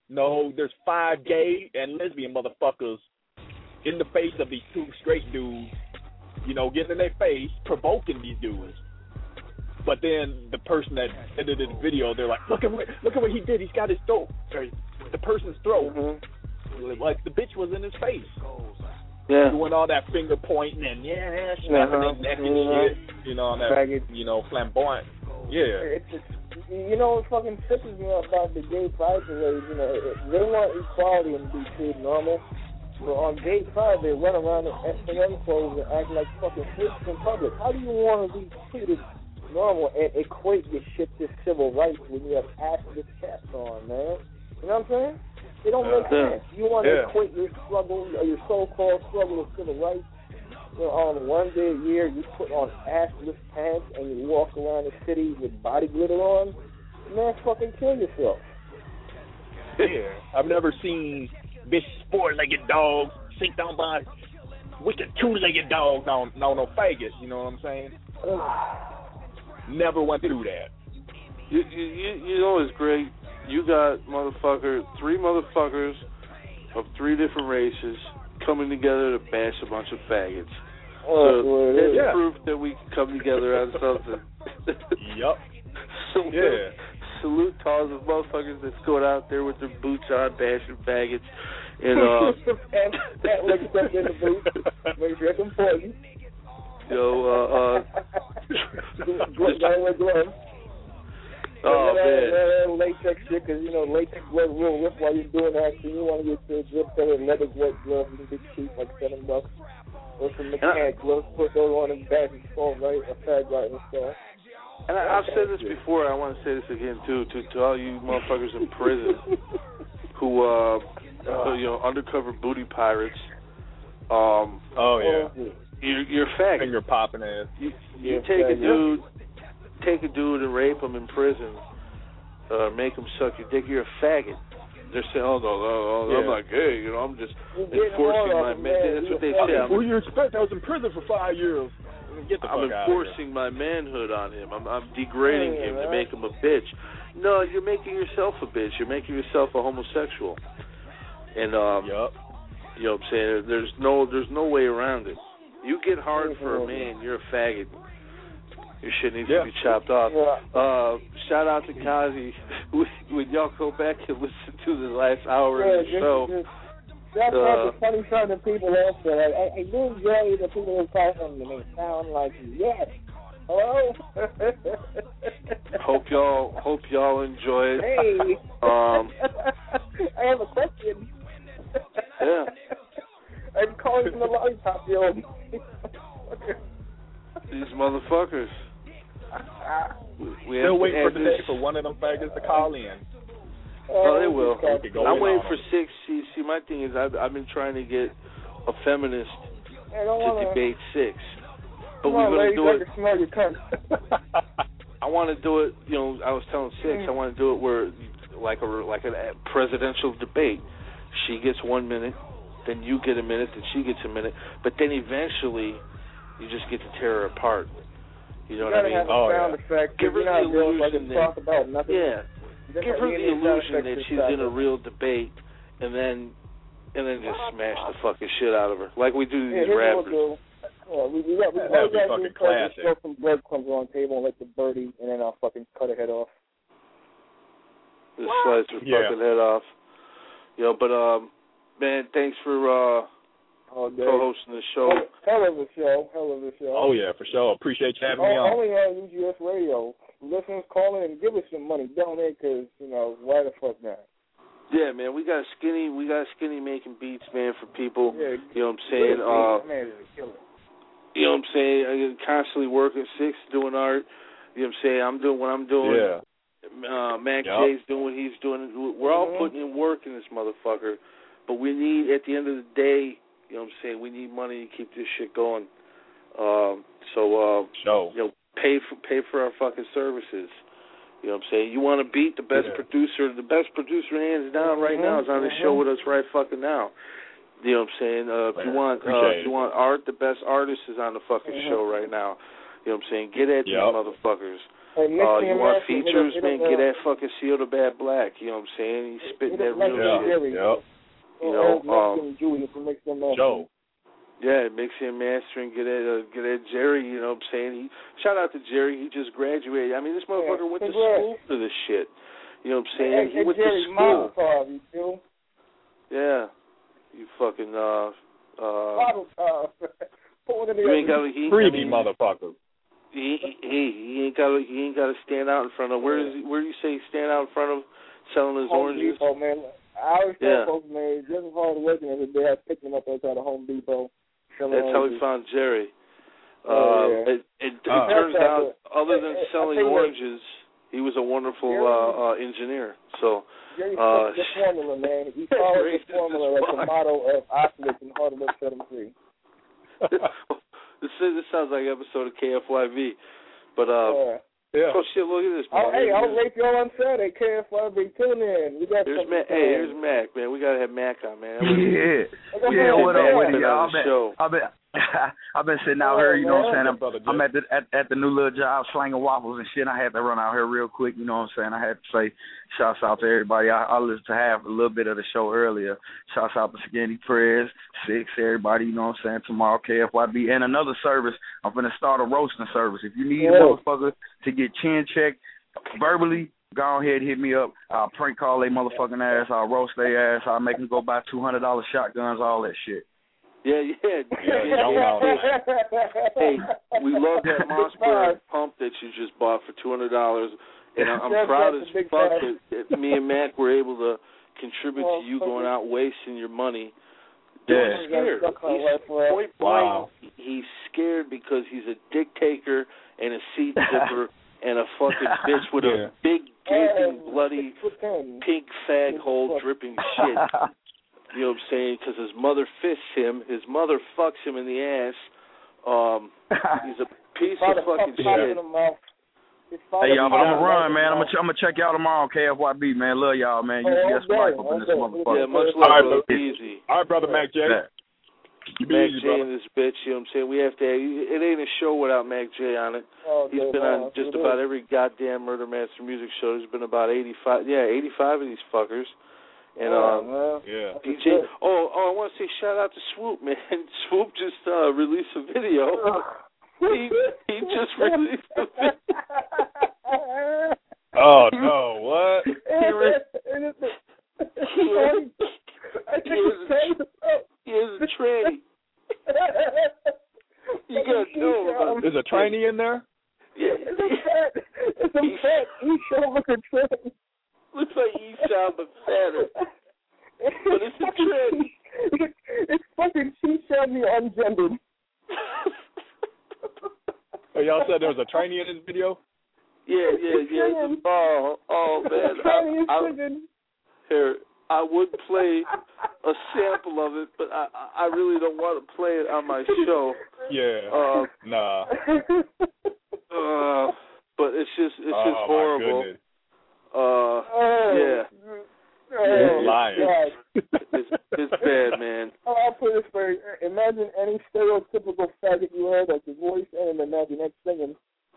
No, there's 5 gay and lesbian motherfuckers in the face of these 2 straight dudes, you know, getting in their face, provoking these dudes. But then the person that edited the video, they're like, look at what he did. He's got his throat, the person's throat. Like the bitch was in his face. Yeah. Doing all that finger pointing and snapping their neck and shit. You know, on that, you know, flamboyant. Yeah. You know what fucking pisses me off about the gay pride parade? You know, they want equality and be treated normal. But on gay pride, they run around in S&M clothes and act like fucking freaks in public. How do you want to be treated normal and equate your shit to civil rights when you have activist caps on, man? You know what I'm saying? It don't make sense. You want to equate your struggle, or your so-called struggle with civil rights. You know, on one day a year, you put on assless pants and you walk around the city with body glitter on. Man, fucking kill yourself. Yeah. I've never seen bitch 4-legged dogs sink down by wicked 2-legged dogs on no faggot. You know what I'm saying? Never went through that. You know what's great? You got 3 motherfuckers of 3 different races coming together to bash a bunch of faggots. So there's proof that we can come together on something. Yup. Salute to all the motherfuckers that's going out there with their boots on, bashing faggots. And like in the boots. Make sure I can pour you. Gloves. Oh, man. Latex shit, because, you know, latex gloves will rip while you're doing that, so you want to get to a good pair of leather wet gloves and be cheap, like $7. Or some mechanic gloves, put those on and back and fall right, a fag right in the store. And I've said this before, I want to say this again, too, to all you motherfuckers in prison who, you know, undercover booty pirates. You're a faggot. Finger popping ass. You take a dude and rape him in prison, make him suck your dick, you're a faggot. They're saying, I'm not gay, you know, I'm just enforcing my manhood. That's what they say. Who you expect? I was in prison for 5 years. Get the fuck I'm enforcing my manhood on him. I'm degrading him to make him a bitch. No, you're making yourself a bitch. You're making yourself a homosexual. And you know what I'm saying? There's no way around it. You get hard for a man, you're a faggot. Your shit needs to be chopped off. Shout out to Kazi. When y'all go back and listen to the last hour of the show. That's not the funny side of people also. I do enjoy the people who call them and they sound like, yes. Hello? Hope y'all enjoy it. Hey. I have a question. Yeah. I'm calling from the lollipop, yo. These motherfuckers. Still waiting for the day for one of them faggots to call in. Oh, they will. I'm waiting for 6. See, my thing is I've been trying to get a feminist to debate 6. But we're going to do it. Smell your cunt. I want to do it, you know, I was telling 6, I want to do it where, like a presidential debate. She gets 1 minute, then you get a minute, then she gets a minute. But then eventually, you just get to tear her apart. You know what I mean? Give her the illusion that give her the illusion that she's in a real debate, and then just smash the fucking shit out of her, like we do these rappers. We got fucking classic. Throw some breadcrumbs on the table and let the birdie, and then I'll fucking cut her head off. Just slice her fucking head off. Yo, but man, thanks for co-hosting the show. Hell of a show. Oh, yeah, for sure. Appreciate you having me on. Only on UGS Radio. Listeners, call in and give us some money. Donate, because, you know, why the fuck not? Yeah, man, we got Skinny making beats, man, for people. Yeah, you know what I'm saying? You know what I'm saying? I'm constantly working, 6 doing art. You know what I'm saying? I'm doing what I'm doing. Yeah. Mac J's doing what he's doing. We're all putting in work in this motherfucker. But we need, at the end of the day, you know what I'm saying, we need money to keep this shit going. You know, pay for our fucking services. You know what I'm saying? You want to beat the best producer hands down right now is on the show with us right fucking now. You know what I'm saying? If you want art, the best artist is on the fucking show right now. You know what I'm saying? Get at these motherfuckers. You want features, man, get that fucking Seal the Bad Black, you know what I'm saying? He's spitting that real shit. Yep. You know, Joe. Yeah, mixing and mastering, get at Jerry, you know what I'm saying? Shout out to Jerry, he just graduated. I mean, this motherfucker went to school for this shit. You know what I'm saying? He went to school. Yeah. You fucking, you ain't got freebie motherfucker. He ain't got to stand out in front of. Where do you say stand out in front of selling his Home oranges? Depot, man. I always tell folks, man, just as hard working every day, I picked him up outside of Home Depot. That's how we found Jerry. It turns out, other than selling oranges, he was a wonderful engineer. So. Jerry the formula, man. He followed the formula as the motto of Auschwitz and Hard to Look, Set 'em Free. This sounds like an episode of KFYV, but yeah. Oh shit! Look at this. Man. Oh hey, I'll rape y'all on Saturday. KFYV, tune in. We got here's Mac, man. We gotta have Mac on, man. Yeah. What up with y'all? I've been sitting out here, you know what I'm saying? I'm at the new little job slanging waffles and shit. I had to run out here real quick, you know what I'm saying? I had to say shouts out to everybody. I listened to have a little bit of the show earlier. Shouts out to Skinny Prez, Six, everybody, you know what I'm saying? Tomorrow, KFYB, and another service. I'm going to start a roasting service. If you need a motherfucker to get chin checked verbally, go ahead, hit me up. I'll prank call they motherfucking ass. I'll roast their ass. I'll make them go buy $200 shotguns, all that shit. Yeah. Hey, we love that Mossberg pump that you just bought for $200, and I'm proud as fuck that me and Mac were able to contribute to you going out wasting your money. Yeah. He's scared. He's scared because he's a dick taker and a seat zipper and a fucking bitch with a big, gaping, bloody, pink fag hole dripping shit. You know what I'm saying? Because his mother fists him. His mother fucks him in the ass. He's a piece of fucking shit. Hey, y'all, but I'm going to run, man. I'm gonna check y'all tomorrow, KFYB, man. Love y'all, man. You get some life up in this motherfucker. Yeah, much love, easy. All right, brother Mac J. Mac J and this bitch, you know what I'm saying? We have to. It ain't a show without Mac J on it. He's been on just about every goddamn Murder Master music show. There's been about 85 of these fuckers. And DJ. Oh, I want to say shout out to Swoop, man. Swoop just released a video. He just released a video. Oh no! What? He has a tray. You gotta know. There's a trainee in there. Yeah, it's a fat E-Shell looking tray. Looks like E-Shell but fatter. But it's a tray. It's fucking E-Shell me ungendered. Oh, y'all said there was a trainee in this video? Yeah. Oh man. Here, I would play a sample of it, but I really don't want to play it on my show. Yeah. Nah. But it's just horrible. Yeah. You're lying. It's bad, man. I'll put this for you. Imagine any stereotypical faggot you heard, like the voice, and imagine that singing.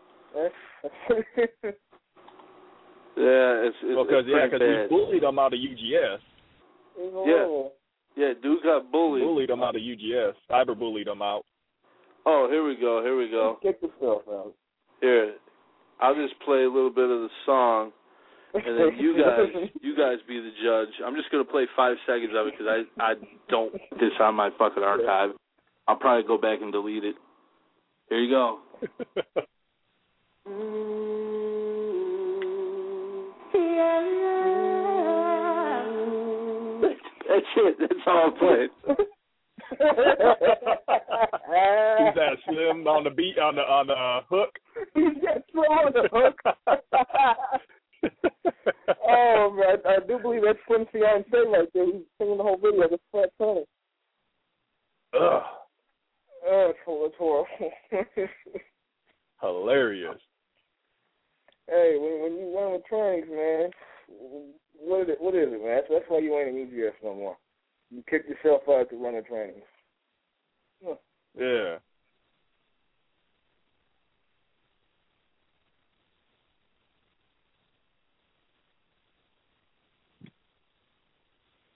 Yeah, it's because we bullied them out of UGS. Yeah, dude got bullied. Bullied them out of UGS. Cyber bullied them out. Oh, here we go. Get yourself out. Here, I'll just play a little bit of the song, and then you guys be the judge. I'm just gonna play 5 seconds of it because I don't this on my fucking archive. I'll probably go back and delete it. Here you go. That's it. That's all I played. He's that Slim on the beat on the hook. He's that Slim on the hook. Oh man, I do believe that's Slim's fiance right there. He's singing the whole video. That's Flat Tony. Ugh. It's horrible. Hilarious. Hey, when you run with trains, man, what is it, man? That's why you ain't in UGS no more. You kicked yourself out to run the trains. Huh. Yeah.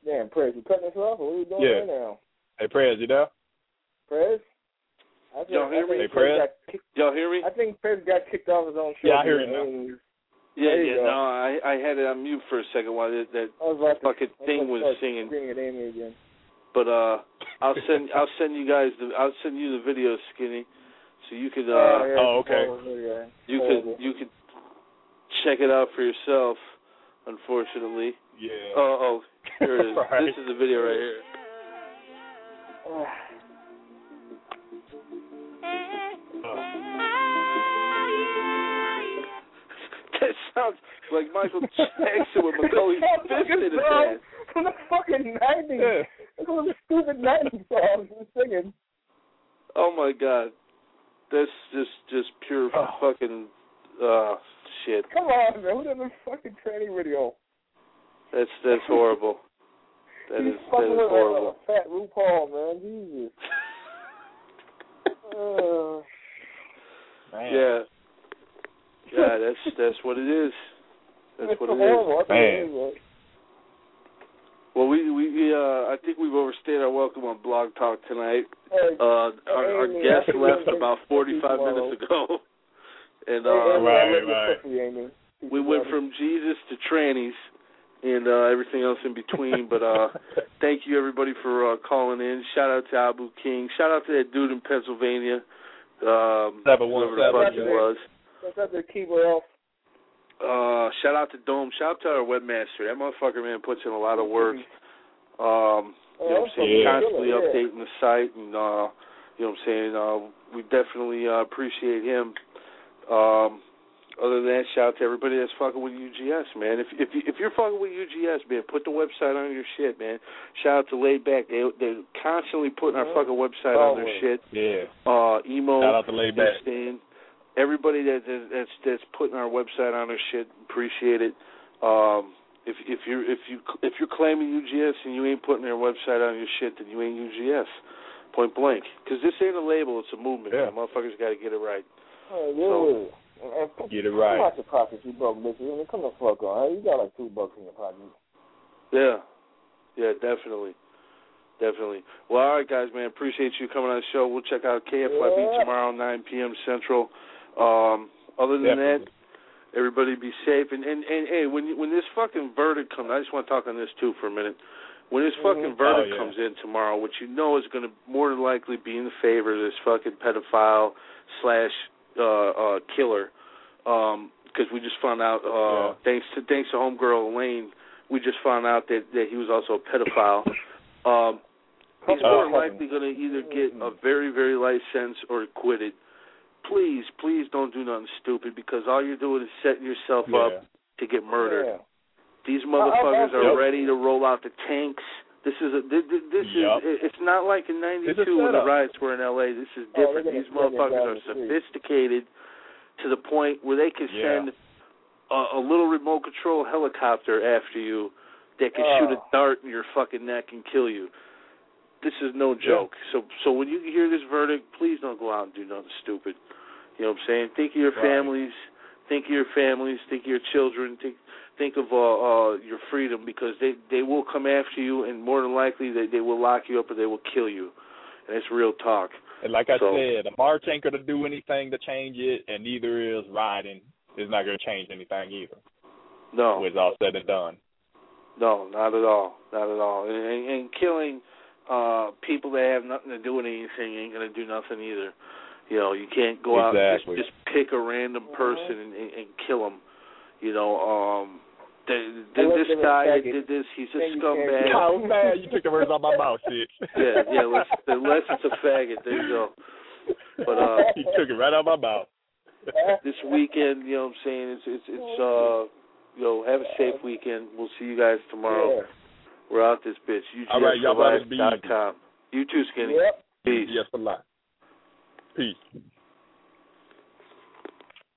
Damn, Prez, you cutting us off, or what are you doing right now? Hey, Prez, you there? Prez? Y'all hear me? Hey, Prez? Y'all hear me? I think Prez got kicked off his own show. Yeah, I hear you now. Yeah. No, I had it on mute for a second while that fucking thing was singing. Again. But I'll send you guys the video, Skinny, so you could okay. You could check it out for yourself. Unfortunately. Yeah. Oh, here it is. Right. This is the video right here. That sounds like Michael Jackson with Macaulay Fist in his head. From the fucking 90s. Yeah. That's one of the stupid 90s songs he's singing. Oh my God. That's just pure fucking shit. Come on, man. Who does a fucking tranny video? That's horrible. That is horrible. Fat RuPaul, man. Jesus. Yeah. Yeah, that's what it is. That's what it is. Man. Well, we I think we've overstayed our welcome on Blog Talk tonight. Our guest left about 45 minutes ago, and we went from Jesus to trannies and everything else in between. But thank you everybody for calling in. Shout out to Abu King. Shout out to that dude in Pennsylvania. 717 whoever the fuck he was. Shout out to Keyboard. Shout out to Dome. Shout out to our webmaster. That motherfucker, man, puts in a lot of work. You know what I'm saying? Constantly updating the site, and you know what I'm saying? We definitely appreciate him. Other than that, shout out to everybody that's fucking with UGS, man. If you're fucking with UGS, man, put the website on your shit, man. Shout out to Laidback. They're constantly putting our fucking website on their shit. Yeah. Emo. Shout out to Laidback. Everybody that's putting our website on their shit, appreciate it. If you're claiming UGS and you ain't putting their website on your shit, then you ain't UGS. Point blank. Because this ain't a label; it's a movement. Yeah. Motherfuckers got to get it right. Get it right. Come out your pockets, you broke bitches. I mean, come the fuck on. You got like $2 in your pocket. Yeah, definitely. Well, all right, guys, man. Appreciate you coming on the show. We'll check out KFYB tomorrow, 9 p.m. Central. Other than that, everybody be safe. And hey, when this fucking verdict comes, I just want to talk on this too for a minute. When this fucking verdict comes in tomorrow, which you know is going to more than likely be in the favor of this fucking pedophile / killer, because we just found out thanks to homegirl Elaine, we just found out that he was also a pedophile. He's more than likely going to either get a very, very light sentence or acquitted. Please don't do nothing stupid, because all you're doing is setting yourself up to get murdered. Yeah. These motherfuckers are ready to roll out the tanks. This is it's not like in '92 when the riots were in LA. This is different. These motherfuckers are sophisticated to the point where they can send a little remote control helicopter after you that can shoot a dart in your fucking neck and kill you. This is no joke. So when you hear this verdict, please don't go out and do nothing stupid. You know what I'm saying? Think of your families. Think of your families. Think of your children. Think of your freedom, because they will come after you, and more than likely they will lock you up or they will kill you. And it's real talk. And like I said, the march ain't going to do anything to change it, and neither is rioting. It's not going to change anything either. No. When it's all said and done. No, not at all. Not at all. And killing people that have nothing to do with anything ain't going to do nothing either. You know, you can't go out and just pick a random person and kill them. You know, this guy that did this, he's a scumbag. Oh, man, you took the words out of my mouth, shit. Unless it's a faggot, there you go. But he took it right out of my mouth. This weekend, you know what I'm saying, it's you know, have a safe weekend. We'll see you guys tomorrow. We're out this bitch. All right, y'all brothers be easy. You too, Skinny. Yep. Peace. Yes, a lot. Peace.